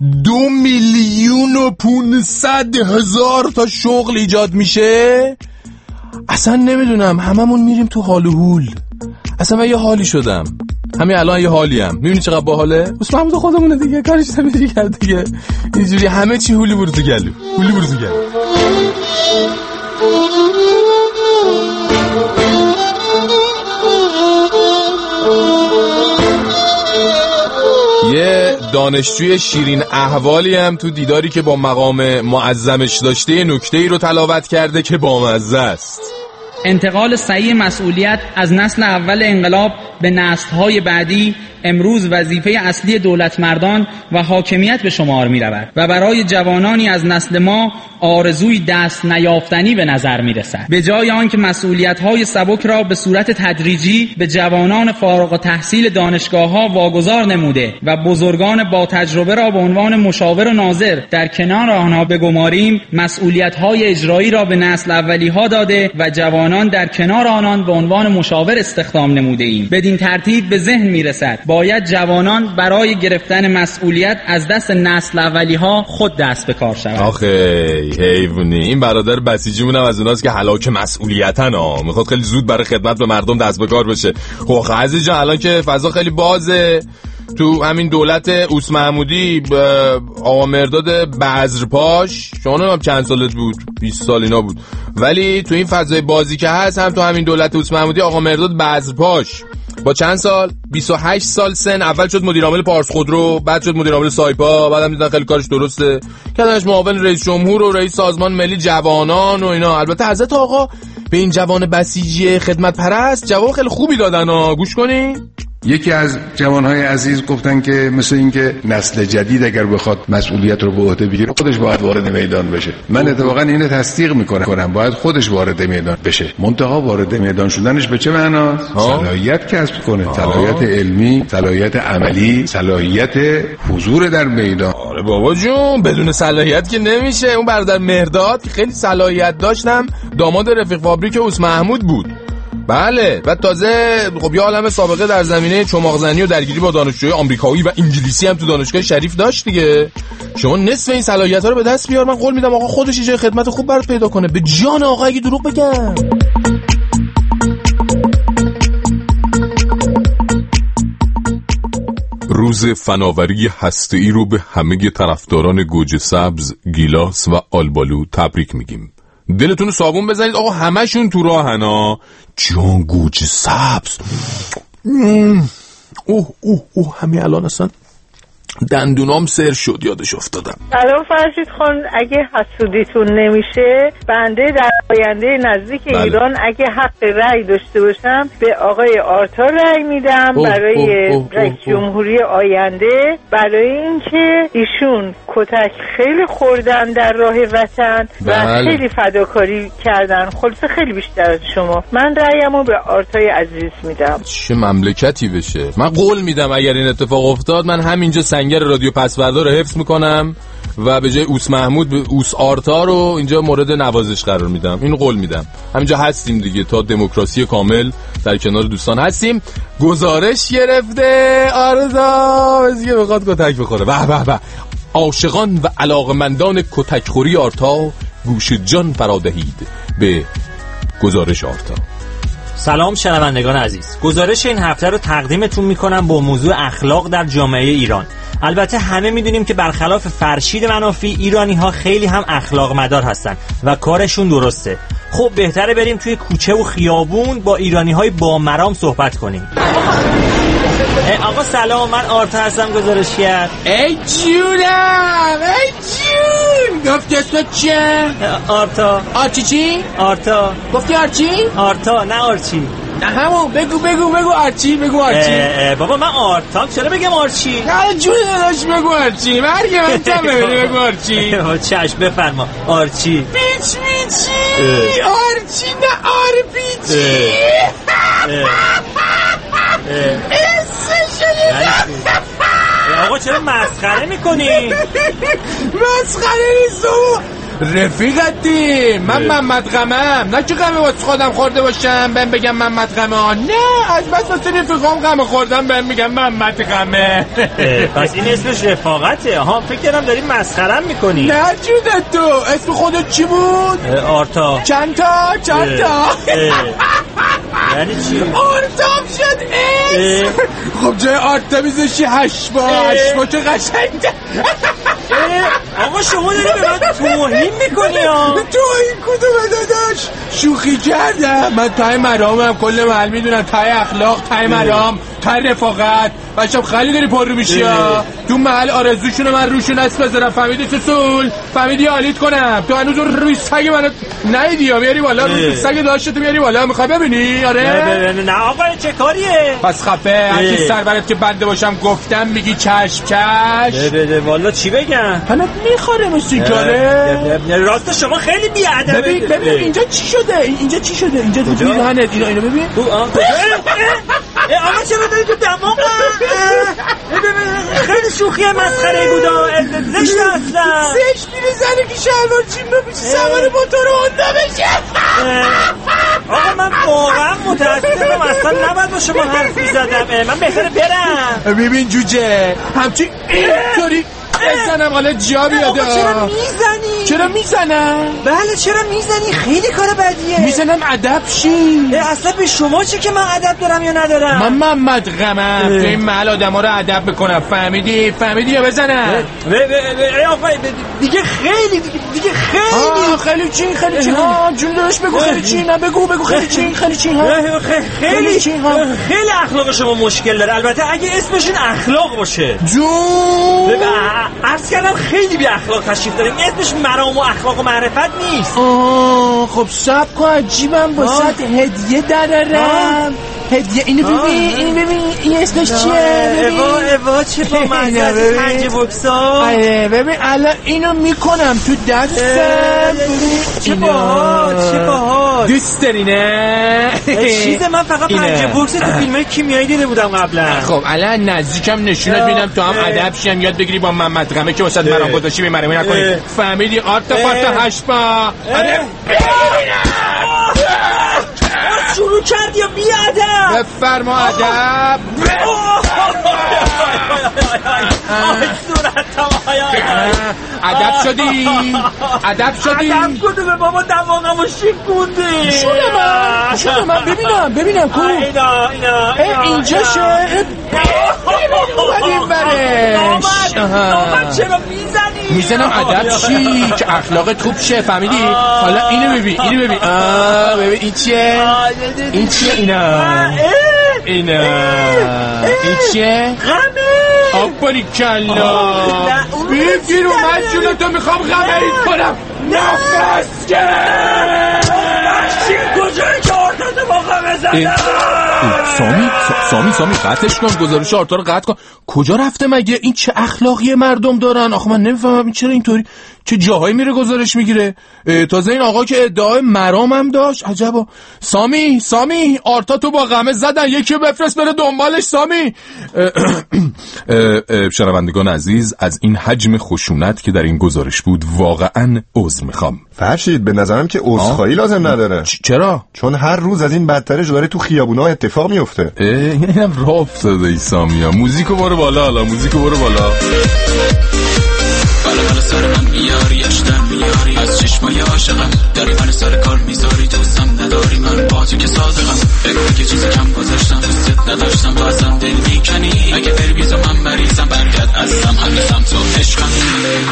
2,500,000 تا شغل ایجاد میشه. اصلا نمیدونم، هممون میریم تو حال و هول. اصلا من یه حالی شدم، همین الان یه حالی هم. میبینی چقدر باحاله؟ اوس محمود خودمونه دیگه، کارش نمیشه کرد دیگه. اینجوری همه چی هولی برو تو گلو، هولی برو تو گلو. یه دانشجوی شیرین احوالی هم تو دیداری که با مقام معظمش داشته نکته‌ای رو تلاوت کرده که بامزه است. انتقال صحیح مسئولیت از نسل اول انقلاب به نسل‌های بعدی امروز وظیفه اصلی دولت مردان و حاکمیت به شمار می رود و برای جوانانی از نسل ما آرزوی دست نیافتنی به نظر می رسد. به جای آنکه مسئولیت‌های سبک را به صورت تدریجی به جوانان فارغ التحصیل دانشگاه‌ها واگذار نموده و بزرگان با تجربه را به عنوان مشاور و ناظر در کنار آنها بگماریم، مسئولیت‌های اجرایی را به نسل اولی‌ها داده و جوانان در کنار آنان به عنوان مشاور استخدام نموده ایم. بدین ترتیب به ذهن می رسد باید جوانان برای گرفتن مسئولیت از دست نسل اولی‌ها خود دست به کار شوند. آخه حیوانی، این برادر بسیجیمون هم از اوناست که هلاک مسئولیتن ها، میخواد خیلی زود برای خدمت به مردم دست به کار بشه. خب عزیز جان الان که فضا خیلی بازه، تو همین دولت اوس محمودی آقا مرداد بذرپاش، شما نمیدونم چند سالت بود، 20 سال اینا بود، ولی تو این فضای بازی که هست هم تو همین دولت اوس محمودی آقا مرداد بذرپاش با چند سال 28 سال سن اول شد مدیر عامل پارس خودرو، بعد شد مدیر عامل سایپا، بعدم دیدن خیلی کارش درسته کردنش معاون رئیس جمهور و رئیس سازمان ملی جوانان و اینا. البته حضرت آقا به این جوان بسیجی خدمت پرست جواب خیلی خوبی دادن ها، گوش کنین. یکی از جوانهای عزیز گفتن که مثل این که نسل جدید اگر بخواد مسئولیت رو به عهده بگیره خودش باید وارد میدان بشه. من اتفاقا اینو تصدیق میکنم، باید خودش وارد میدان بشه. منتها وارد میدان شدنش به چه معناست؟ صلاحیت کسب کنه، صلاحیت علمی، صلاحیت عملی، صلاحیت حضور در میدان. آره بابا جون، بدون صلاحیت که نمیشه. اون برادر مهرداد خیلی صلاحیت داشتم، داماد رفیق فابریک اوس محمود بود. بله، و تازه خب یه عالمه سابقه در زمینه چماقزنی و درگیری با دانشجوی آمریکایی و انگلیسی هم تو دانشگاه شریف داشت دیگه. شما نصف این صلاحیت‌ها رو به دست بیار، من قول میدم آقا خودش یه جای خدمت خوب برات پیدا کنه. به جان آقا اگه دروغ بگم. روز فناوری هسته‌ای رو به همه طرفداران گوجه سبز، گیلاس و آلبالو تبریک میگیم. دلتون رو صابون بزنید آقا، همشون تو راهن ها. جان گوجه سبز. اوه همه الان اصلا دندونام سر شد، یادش افتادم. سلام فرشید خان، اگه حسودیتون نمیشه بنده در آینده نزدیک ایران اگه حق رأی داشته باشم به آقای آرتا رأی میدم برای رئیس جمهوری آینده، برای اینکه ایشون کتک خیلی خوردن در راه وطن و خیلی فداکاری کردن، خلاصه خیلی بیشتر از شما. من رأیمو به آرتای عزیز میدم. چه مملکتی بشه. من قول میدم اگر این اتفاق افتاد من همینجا سنگر رادیو پسوردا رو حفظ میکنم و به جای اوس محمود به اوس آرتا رو اینجا مورد نوازش قرار میدم. این قول میدم. همینجا هستیم دیگه، تا دموکراسی کامل در کنار دوستان هستیم. گزارش گرفته آرتا دیگه بخواد کتک بخوره. به به عاشقان و علاقمندان کتکخوری آرتا گوش جان فرا دهید به گزارش آرتا. سلام شنوندگان عزیز، گزارش این هفته رو تقدیمتون میکنم با موضوع اخلاق در جامعه ایران. البته همه میدونیم که برخلاف فرشید منافی ایرانی ها خیلی هم اخلاق مدار هستن و کارشون درسته. خب بهتره بریم توی کوچه و خیابون با ایرانی های با مرام صحبت کنیم. آقا سلام، من آرتا هستم گزارشگر. ای جونم، ای جون، گفتی اسمت چیه؟ آرتا. آرچی چی؟ آرتا. گفتی آرچی؟ آرتا نه آرچی. نه همون بگو آرچی، بگو آرچی. بابا من آرتام، چرا بگم آرچی؟ نه جون داداش بگو آرچی، مرگه من تم بگو آرچی. چشم بفرما آرچی. پیچ آرچی نه آرپیچی. آقا چرا مسخره میکنی؟ مسخره نیست رفیقتی. من محمد غمم، نه که غم واسه خودم خورده باشم بهم بگم محمد غمه، نه از بس واسه رفیقام غم خوردم بهم میگم محمد غمه. پس این اسمش رفاقته. ها فکر کردم داری مسخرم میکنی. نه جونت تو اسم خودت چی بود؟ آرتا. چند تا؟ یعنی چی؟ آرتام شد اسم. خب جای آرتا میذاشی هشبا چه قشنگه. آقا شما داری به من توهین میکنی ها؟ توهین کدومه داداش؟ شوخی کردم. من تای مرامم، کل محل میدونم تای اخلاق، تای مرام، تای رفاقت. بچه‌م خیلی داری پر رو میشی ها. تو محل آرزوشونو من روشون اسم بذارم، فهمیدی سسول؟ فهمیدی آلیت کنم. تو هنوز روی سگ منو ندیدی ها، میاری بالا روی سگ داشته تو میاری بالا، میخوای ببینی؟ آره نه آقا چه کاریه؟ پس خفه هرچی سربرت که بنده باشم گفتم میگی چشم بده والا چی بگم؟ پنات میخوره موسیقاره. راست شما خیلی بی‌ادبه. ببین اینجا چی شده؟ اینجا تو میزنه اینو ببین. آقا چرا داری تو دماغم؟ خیلی شوخی مسخره بودا، زشت اصلا. زشت میره زنه که شلوار چیم بپیچه سوار موتور هوندا بشه. آقا من واقعا متاسفم، اصلا نباید با شما حرف میزدم. من بهتره برم. ببین جوجه همچین اینطوری بزنم حالا جا بیاده. چرا میزنی؟ چرا میزنم؟ بله چرا میزنی؟ خیلی کار بدیه. میزنم ادب شی. اصلا به شما چه که من ادب دارم یا ندارم؟ من محمد غمم تو این محل آدم ها رو ادب بکنم. فهمیدی یا بزنم؟ دیگه خیلی خیلی چی ها جون داشت بگو خیلی چی. نه بگو خیلی چی ها. خیلی اخلاق شما مشکل داره. البته اگه اسمشون اخلاق باشه. جون عرض کردم خیلی بی اخلاق تشریف داریم. اسمش مرام و اخلاق و معرفت نیست. خب صبر کن عجیبم واسط هدیه دارم. هدیه اینو ببین این اسمش چیه؟ اوا چه با منظر پنج بوکسا. ببین الان اینو میکنم تو دستم. چه باحال دوست داری نه؟ چیز من فقط پنج بوکس تو فیلمای کیمیایی دیده بودم قبلا. خب الان نزدیکم نشونت میدم تو هم ادب شی یاد بگیری با محمد غمه که واسط مرام گذاشتی به مرام نکنی. فهمیدی آرتا پارتا هشپا. آره شروع کردی یا بی ادب؟ بفرما ادب. ادب شدی ادب کنه به بابا دماغمو شکوندی. شده من ببینم کو اینجاشه. اومدیم برش. چرا میزنم ادب شی که اخلاقت خوب شه. فهمیدی؟ حالا اینو ببین ببین این چیه؟ این چیه؟ غمه. آباری کلا بگیر اومد جونتو میخوام غمه ایت کنم. نفس گرم کجایی که آرتاتو با غمه زدم؟ سامی قطعش کن. گزارش آرتا رو قطع کن. کجا رفته مگه؟ این چه اخلاقی مردم دارن؟ آخه من نمیفهمم این چرا اینطوری چه جاهایی میره گزارش میگیره. تازه این آقا که ادعای مرام هم داشت. عجبا. سامی آرتا تو با غمه زدن. یکی بفرست بره دنبالش. سامی شنوندگان عزیز از این حجم خشونت که در این گزارش بود واقعا عذر میخوام. فرشید به نظرم که عذرخواهی لازم نداره. چرا؟ چون هر روز از این بدترش داره تو خیابونا اتفاق میفته. اینم راه افتاده ای سامیا. موزیکو برو بالا. بالا سر من میاریش در میاری از چشمای عاشقم. داری من سر کار میذاری دوستم نداری من با تو که صادقم. بگو که چیزی کم گذاشتم دوستت نداشتم تو ازم دل میکنی. اگه بری بیزا من مریضم برگرد ازم هنوزم تو عشقمی.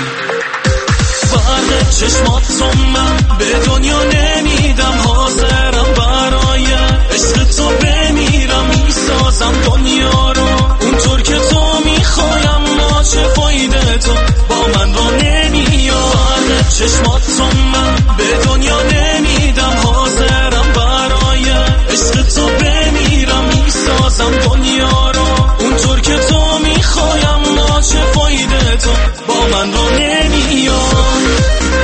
فرق چشماتو من به دنیا نمیدم. حاضرم برای عشق تو بمیرم. میسازم دنیا رو اونطور که تو میخوایم. ما چه فایده تو با من رو نمیاد. فرق چشماتو من به دنیا نمیدم. حاضرم برای عشق تو بمیرم. میسازم دنیا رو اونطور که تو میخوایم. ما چه فایده تو با من رو نمیاد.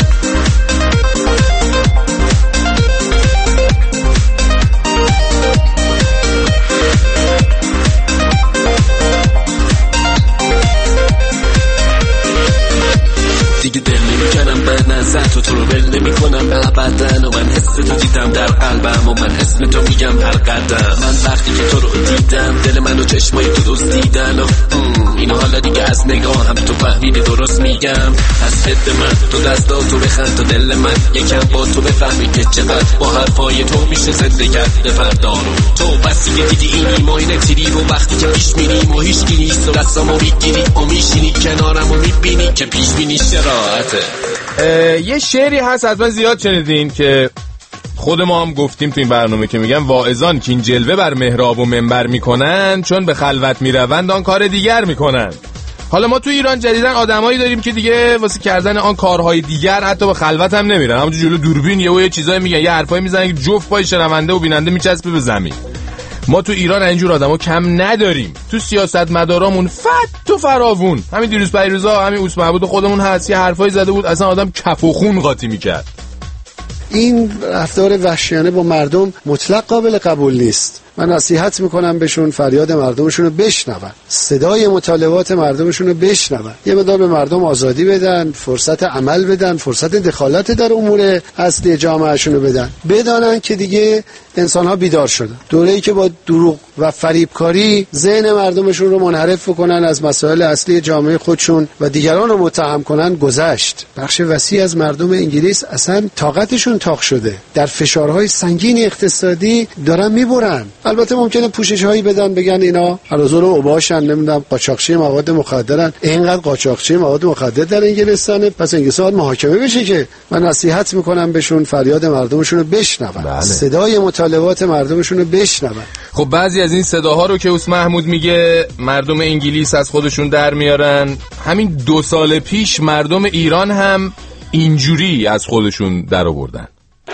دیگه دل نمیکنم به نظر تو رو بل نمیکنم ابدن. و من حس تو دیدم در قلبم و من اسم تو میگم هر قدم. من وقتی که تو رو دیدم دل من و چشمای تو دوست دیدن. اینو حالا دیگه از نگاهم تو فهمیدی درست میگم. از حد من تو دستاتو بخند تا دل من یکم با تو بفهمی که چقدر با حرفای تو میشه زنده کرده فردا رو. تو بسی که دیدی اینی ما اینه تیری و وقتی که پیش میریم و هیچ کی نیست و دستامو میگیری و میشینی کنارم و میبینی که پیش بینی شراعته. یه شعری هست حتما زیاد شنیدین که خود ما هم گفتیم تو این برنامه که میگن واعظان که این جلوه بر محراب و منبر میکنن چون به خلوت میروند آن کار دیگر میکنن. حالا ما تو ایران جدیدن آدمایی داریم که دیگه واسه کردن آن کارهای دیگر حتی به خلوت هم نمیرن. همونجوری جلو دوربین یه چیزایی میگن، یه حرفایی میزنن که جفت پای شنونده و بیننده میچسبه به زمین. ما تو ایران اینجور آدما کم نداریم. تو سیاستمدارامون فت و فراوون. همین دیروز پیروزا همین اوس محمود خودمون هست یه حرفایی زده بود اصلا آدم کف و خون قاطی میکرد. این رفتار وحشیانه با مردم مطلق قابل قبول نیست من نصیحت میکنم بهشون فریاد مردمشون رو بشنون، صدای مطالبات مردمشون رو بشنون، یه مقدار به مردم آزادی بدن، فرصت عمل بدن، فرصت دخالت در امور اصلی جامعهشون رو بدن، بدانن که دیگه انسان‌ها بیدار شدن. دوره‌ای که با دروغ و فریبکاری ذهن مردمشون رو منحرف کنن از مسائل اصلی جامعه خودشون و دیگران رو متهم کنن گذشت. بخش وسیع از مردم انگلیس اصلا طاقتشون تاق شده، در فشارهای سنگین اقتصادی دارن میبرن. البته ممکنه پوشش‌هایی بدن، بگن اینا علاوه اوباشن، نمیدونم قاچاقچی مواد مخدرن، اینقدر قاچاقچی مواد مخدر در انگلستانه، پس انگلیس باید محاکمه بشه. که من نصیحت میکنم بهشون فریاد مردمشون رو بشنون، صدای مطالبات مردمشون رو بشنون. خب بعضی از این صداها رو که اوس محمود میگه مردم انگلیس از خودشون در میارن، همین 2 سال پیش مردم ایران هم اینجوری از خودشون در آوردن.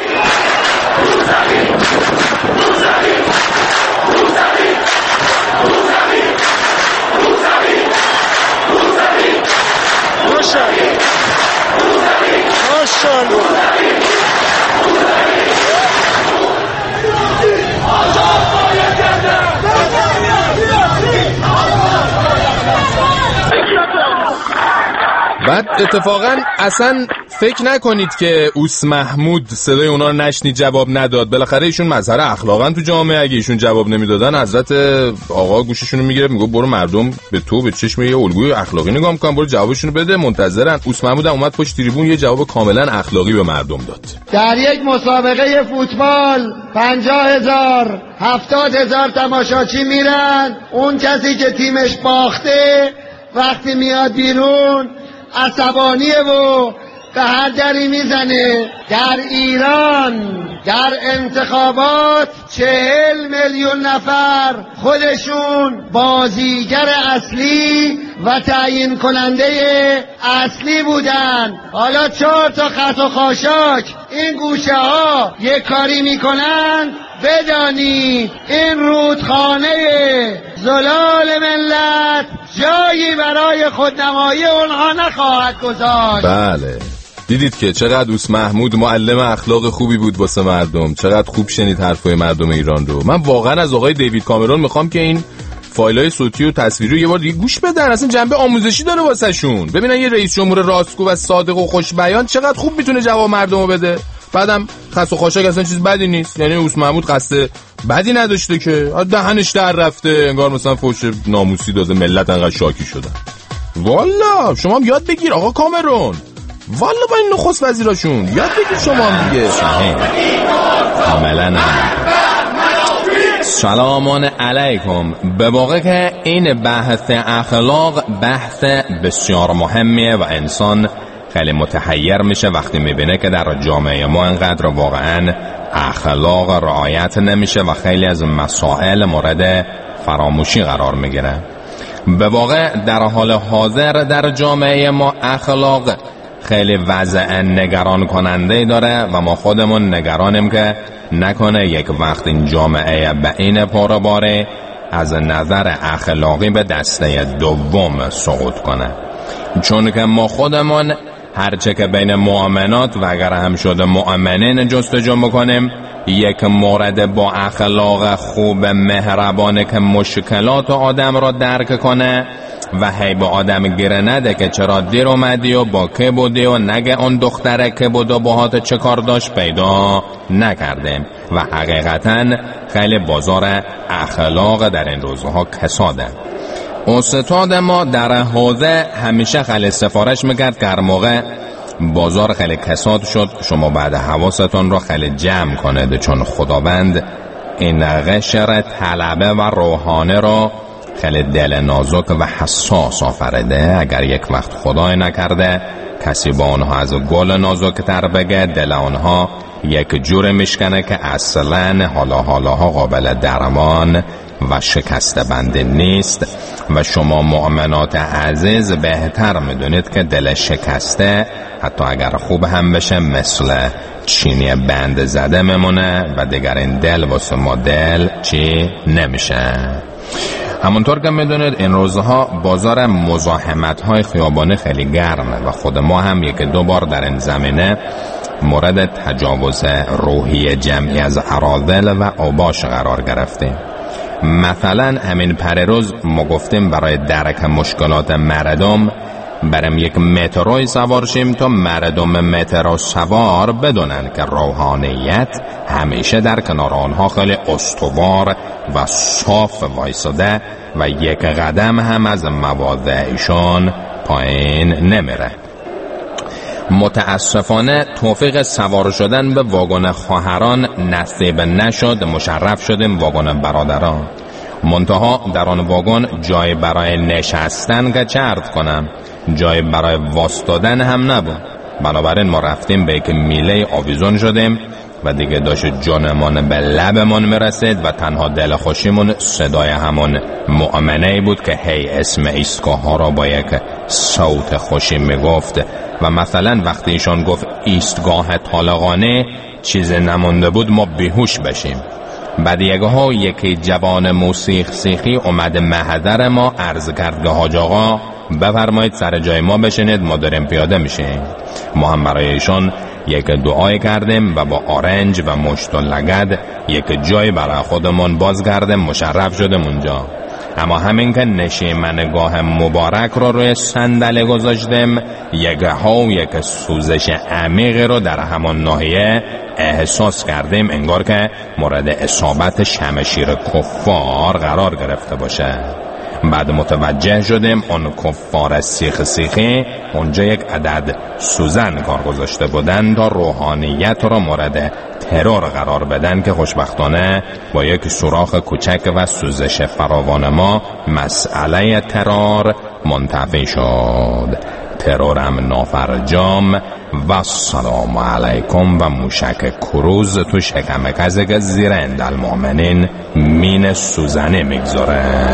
بعد اتفاقا اصلا فکر نکنید که اوس محمود صدای اونا رو نشنید جواب نداد. بالاخره ایشون مظهر اخلاقن تو جامعه، اگه ایشون جواب نمیدادن حضرت آقا گوششون رو میگرفت میگه برو مردم به تو به چشم یه الگوی اخلاقی نگاه میکنن، برو جوابشون رو بده، منتظرن. اوس محمود هم اومد پشت تریبون یه جواب کاملا اخلاقی به مردم داد. در یک مسابقه فوتبال 50,000 70,000 تماشاچی میرن، اون کسی که تیمش باخته وقتی میاد بیرون عصبانیه و به هر دری میزنه. در ایران در انتخابات 40 میلیون نفر خودشون بازیگر اصلی و تعیین کننده اصلی بودن. حالا 4 تا خط و خاشاک این گوشه ها یک کاری میکنن، بدانید این رودخانه زلال ملت جایی برای خودنمایی اونها نخواهد گذاشت. بله دیدید که چقدر اوس محمود معلم اخلاق خوبی بود واسه مردم، چقدر خوب شنید حرفای مردم ایران رو. من واقعا از آقای دیوید کامرون میخوام که این فایلای صوتی و تصویری رو یه بار دیگه گوش بدن، اصلا جنبه آموزشی داره واسه شون. ببینن یه رئیس جمهور راستگو و صادق و خوش بیان چقدر خوب میتونه جواب مردمو بده. بعدم خس و خاشاک اصلا چیز بدی نیست، یعنی اوس محمود قصد بدی نداشته که دهنش در رفته، انگار مثلا فوش ناموسی داده، ملت انقدر شاکی شدن. والا شما هم یاد بگیر آقا کامرون، والا با این نخست وزیراشون یاد بگیر شما هم دیگه. کاملا سلام علیکم. به واقع که این بحث اخلاق بحث بسیار مهمیه و انسان خیلی متحیر میشه وقتی میبینه که در جامعه ما انقدر واقعا اخلاق رعایت نمیشه و خیلی از مسائل مورد فراموشی قرار میگیره. به واقع در حال حاضر در جامعه ما اخلاق خیلی وضع نگران کننده داره و ما خودمون نگرانیم که نکنه یک وقت این جامعه به این پروباره از نظر اخلاقی به دسته دوم سقوط کنه. چون که ما خودمون هرچه که بین مؤمنات و اگر هم شده مؤمنین جستجو بکنیم، یک مورد با اخلاق خوب مهربانه که مشکلات آدم را درک کنه و هی به آدم گیره نده که چرا دیر اومدی و با که بودی و نگه اون دختره که بود و باهات چه کار داشت پیدا نکردیم. و حقیقتا خیلی بازار اخلاق در این روزها کساده. استاد ما در حوزه همیشه خیلی سفارش میکرد که هر موقع بازار خیلی کساد شد شما بعد حواستون رو خیلی جمع کنید، چون خداوند این قشر طلبه و روحانه رو خیلی دل نازک و حساس آفریده. اگر یک وقت خدای نکرده کسی با اونها از گل نازک تر بگه، دل اونها یک جور میشکنه که اصلا حالاها قابل درمان و شکست بنده نیست. و شما مؤمنات عزیز بهتر میدونید که دل شکسته حتی اگر خوب هم بشه مثل چینی بند زده میمونه و دیگر این دل واسه ما دل چی نمیشه. همونطور که میدونید این روزها بازار مزاحمت‌های خیابانی خیلی گرمه و خود ما هم 1-2 بار در این زمینه مورد تجاوز روحی جمعی از اراذل و اوباش قرار گرفتیم. مثلا همین پرروز ما گفتیم برای درک مشکلات مردم بریم یک متروی سوار شیم تا مردم مترو سوار بدونن که روحانیت همیشه در کنار آنها خیلی استوار و صاف وایساده و یک قدم هم از مواضعشان پایین نمیره. متاسفانه توفیق سوار شدن به واگن خواهران نصیب نشد. مشرف شدیم واگن برادران. منتها در آن واگن جای برای نشستن که چه عرض کنم، جای برای واسطادن هم نبود. بنابراین ما رفتیم به یک میله آویزون شدیم و دیگه داشت جانمان به لبمون میرسید و تنها دل خوشیمون صدای همون مؤمنه بود که هی اسم ایستگاه ها را با یک صوت خوشی میگفت و مثلا وقتی ایشان گفت ایستگاه طالقانه چیز نمونده بود ما بیهوش بشیم. بعد یکی جوان موسیقی سیخی اومد محضر ما، عرض کرد که حاج آقا بفرمایید سر جای ما بشینید، ما داریم پیاده میشیم. ما هم برای ایشان یک دعای کردیم و با آرنج و مشت و لگد یک جای برای خودمون باز کردیم، مشرف شدیم اونجا. اما همین که نشیمنگاه مبارک رو روی صندلی گذاشتیم یک سوزش عمیقی رو در همان ناحیه احساس کردیم، انگار که مورد اصابت شمشیر کفار قرار گرفته باشه. بعد متوجه شدیم اون کفار سیخی اونجا یک عدد سوزن کار گذاشته بودن تا روحانیت را مورد ترور قرار بدن که خوشبختانه با یک سوراخ کوچک و سوزش فراوان ما مسئله ترور منتفی شد. ترورم نافرجام و سلام علیکم و موشک کروز تو شکم کسی که زیر اندالمؤمنین مین سوزنی میگذاره.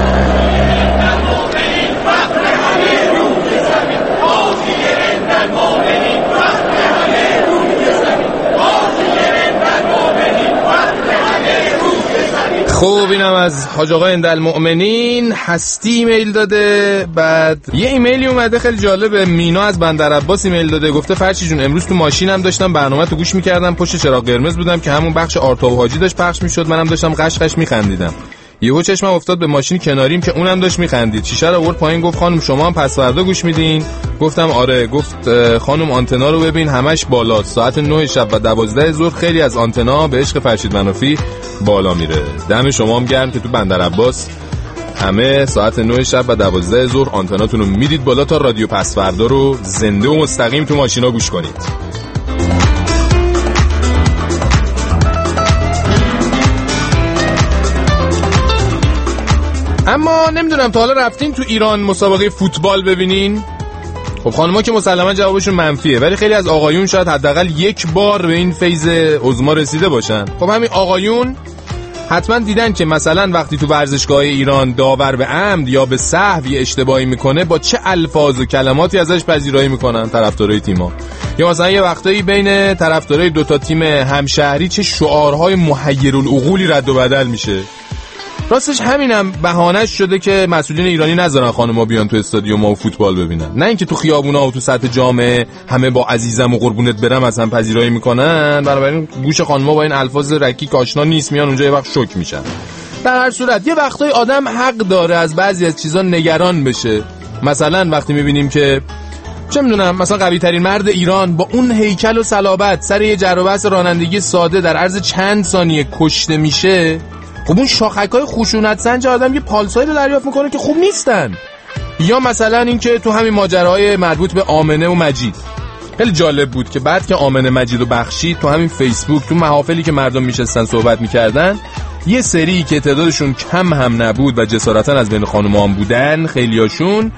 خوب، اینم از حاج آقا اندالمؤمنین. هستی ایمیل داده. بعد یه ایمیلی اومده خیلی جالبه. مینا از بندرعباس ایمیل داده، گفته فرشی جون امروز تو ماشینم داشتم برنامه تو گوش میکردم، پشت چراغ قرمز بودم که همون بخش آرتاب حاجی داشت پخش میشد، منم داشتم قشقش میخندیدم. یهو چشمم افتاد به ماشین کناریم که اونم داشت میخندید. شیشه رو آورد پایین، گفت خانم شما هم پس فردا گوش میدین؟ گفتم آره. گفت خانم آنتنا رو ببین همش بالا، ساعت 9 شب و 12 ظهر خیلی از آنتنا به عشق فرشید منافی بالا میره. دم شما هم گرم که تو بندرعباس همه ساعت 9 شب و 12 ظهر آنتناتون رو میدید بالا تا رادیو پس فردا رو زنده و مستقیم تو ماشینا گوش کنید. اما نمیدونم تا حالا رفتین تو ایران مسابقه فوتبال ببینین؟ خب خانم‌ها که مسلما جوابشون منفیه، ولی خیلی از آقایون شاید حداقل یک بار به این فیض عظما رسیده باشن. خب همین آقایون حتما دیدن که مثلا وقتی تو ورزشگاه ایران داور به عمد یا به سهو اشتباهی میکنه با چه الفاظ و کلماتی ازش پذیرایی میکنن طرفدارای تیم‌ها، یا مثلا یه وقتایی بین طرفدارای دوتا تیم همشهری چه شعارهای محیرالعقولی رد و بدل میشه. راستش همینم بهانه‌اش شده که مسئولین ایرانی نذارن خانم‌ها بیان تو استادیوم و فوتبال ببینن، نه اینکه تو خیابونا و تو سطح جامعه همه با عزیزم و قربونت برم از هم پذیرایی میکنن. بنابراین گوش خانم‌ها با این الفاظ رکیک آشنا نیست، میان اونجا یه وقت شوک میشن. در هر صورت یه وقتای آدم حق داره از بعضی از چیزا نگران بشه. مثلا وقتی میبینیم که چه میدونم مثلا قوی ترین مرد ایران با اون هیکل و صلابت سر یه جر و بحث رانندگی ساده در عرض چند ثانیه کشته میشه، خب اون شاخک‌های خشونت سنج آدم یه پالسایی رو دریافت میکنه که خوب نیستن. یا مثلا اینکه تو همین ماجراهای مربوط به آمنه و مجید خیلی جالب بود که بعد که آمنه مجید رو بخشید تو همین فیسبوک تو محافلی که مردم میشستن صحبت میکردن یه سری که تعدادشون کم هم نبود و جسارتا از بین خانوما هم بودن، خیلیاشون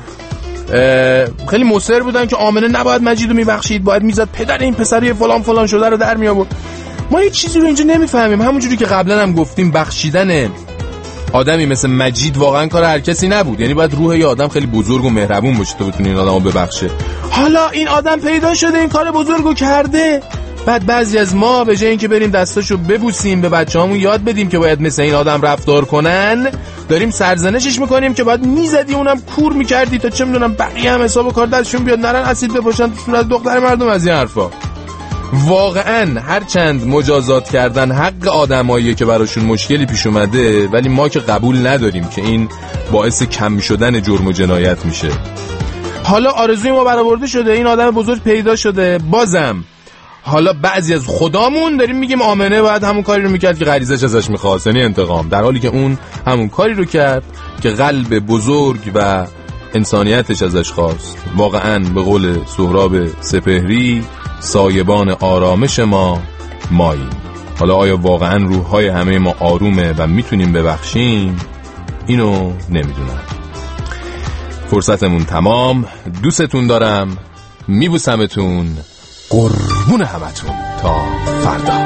خیلی مصر بودن که آمنه نباید مجید رو میبخشید، باید میزد پدر این پسری فلان فلان شده رو در میآورد. ما یه چیزی رو اینجا نمیفهمیم، همونجوری که قبلا هم گفتیم بخشیدن آدمی مثل مجید واقعا کار هر کسی نبود، یعنی باید روح یه آدم خیلی بزرگ و مهربون باشه تا بتونه این آدمو ببخشه. حالا این آدم پیدا شده این کار بزرگو کرده، بعد بعضی از ما به جای اینکه بریم دستاشو ببوسیم به بچه‌هامون یاد بدیم که باید مثل این آدم رفتار کنن، داریم سرزنشش میکنیم که باید میزدی اونم کور میکردی تا چه میدونم بقیه هم حساب کار دستشون بیاد نرن اسید بپاشن تو صورت دختر مردم از این حرفا. واقعا هرچند مجازات کردن حق آدماییه که براشون مشکلی پیش اومده، ولی ما که قبول نداریم که این باعث کم شدن جرم و جنایت میشه. حالا آرزوی ما برآورده شده، این آدم بزرگ پیدا شده، بازم حالا بعضی از خدامون داریم میگیم آمنه باید همون کاری رو میکرد که غریزش ازش میخواست، یعنی انتقام، در حالی که اون همون کاری رو کرد که قلب بزرگ و انسانیتش ازش خواست. واقعا به قول سهراب سپهری سایبان آرامش ما ماییم. حالا آیا واقعا روحهای همه ما آرومه و میتونیم ببخشیم؟ اینو نمیدونم. فرصتمون تمام. دوستتون دارم، میبوسمتون، قربون همتون. تا فردا.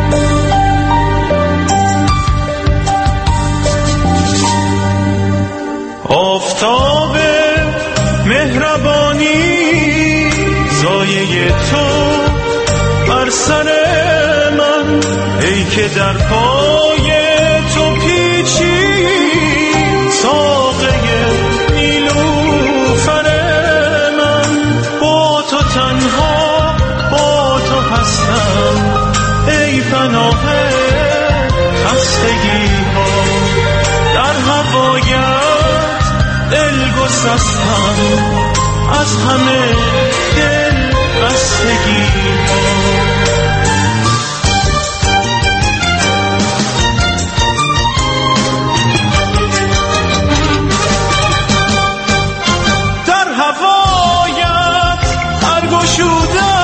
آفتاب مهربانی سایه تو بر سر من، ای که در پای تو پیچی ساقه نیلوفر من. با تو تنها با تو هستم ای پناه خستگی ها، در هوایت دل گسستم از همه دل بستگی ها. در هوایت هر گشوده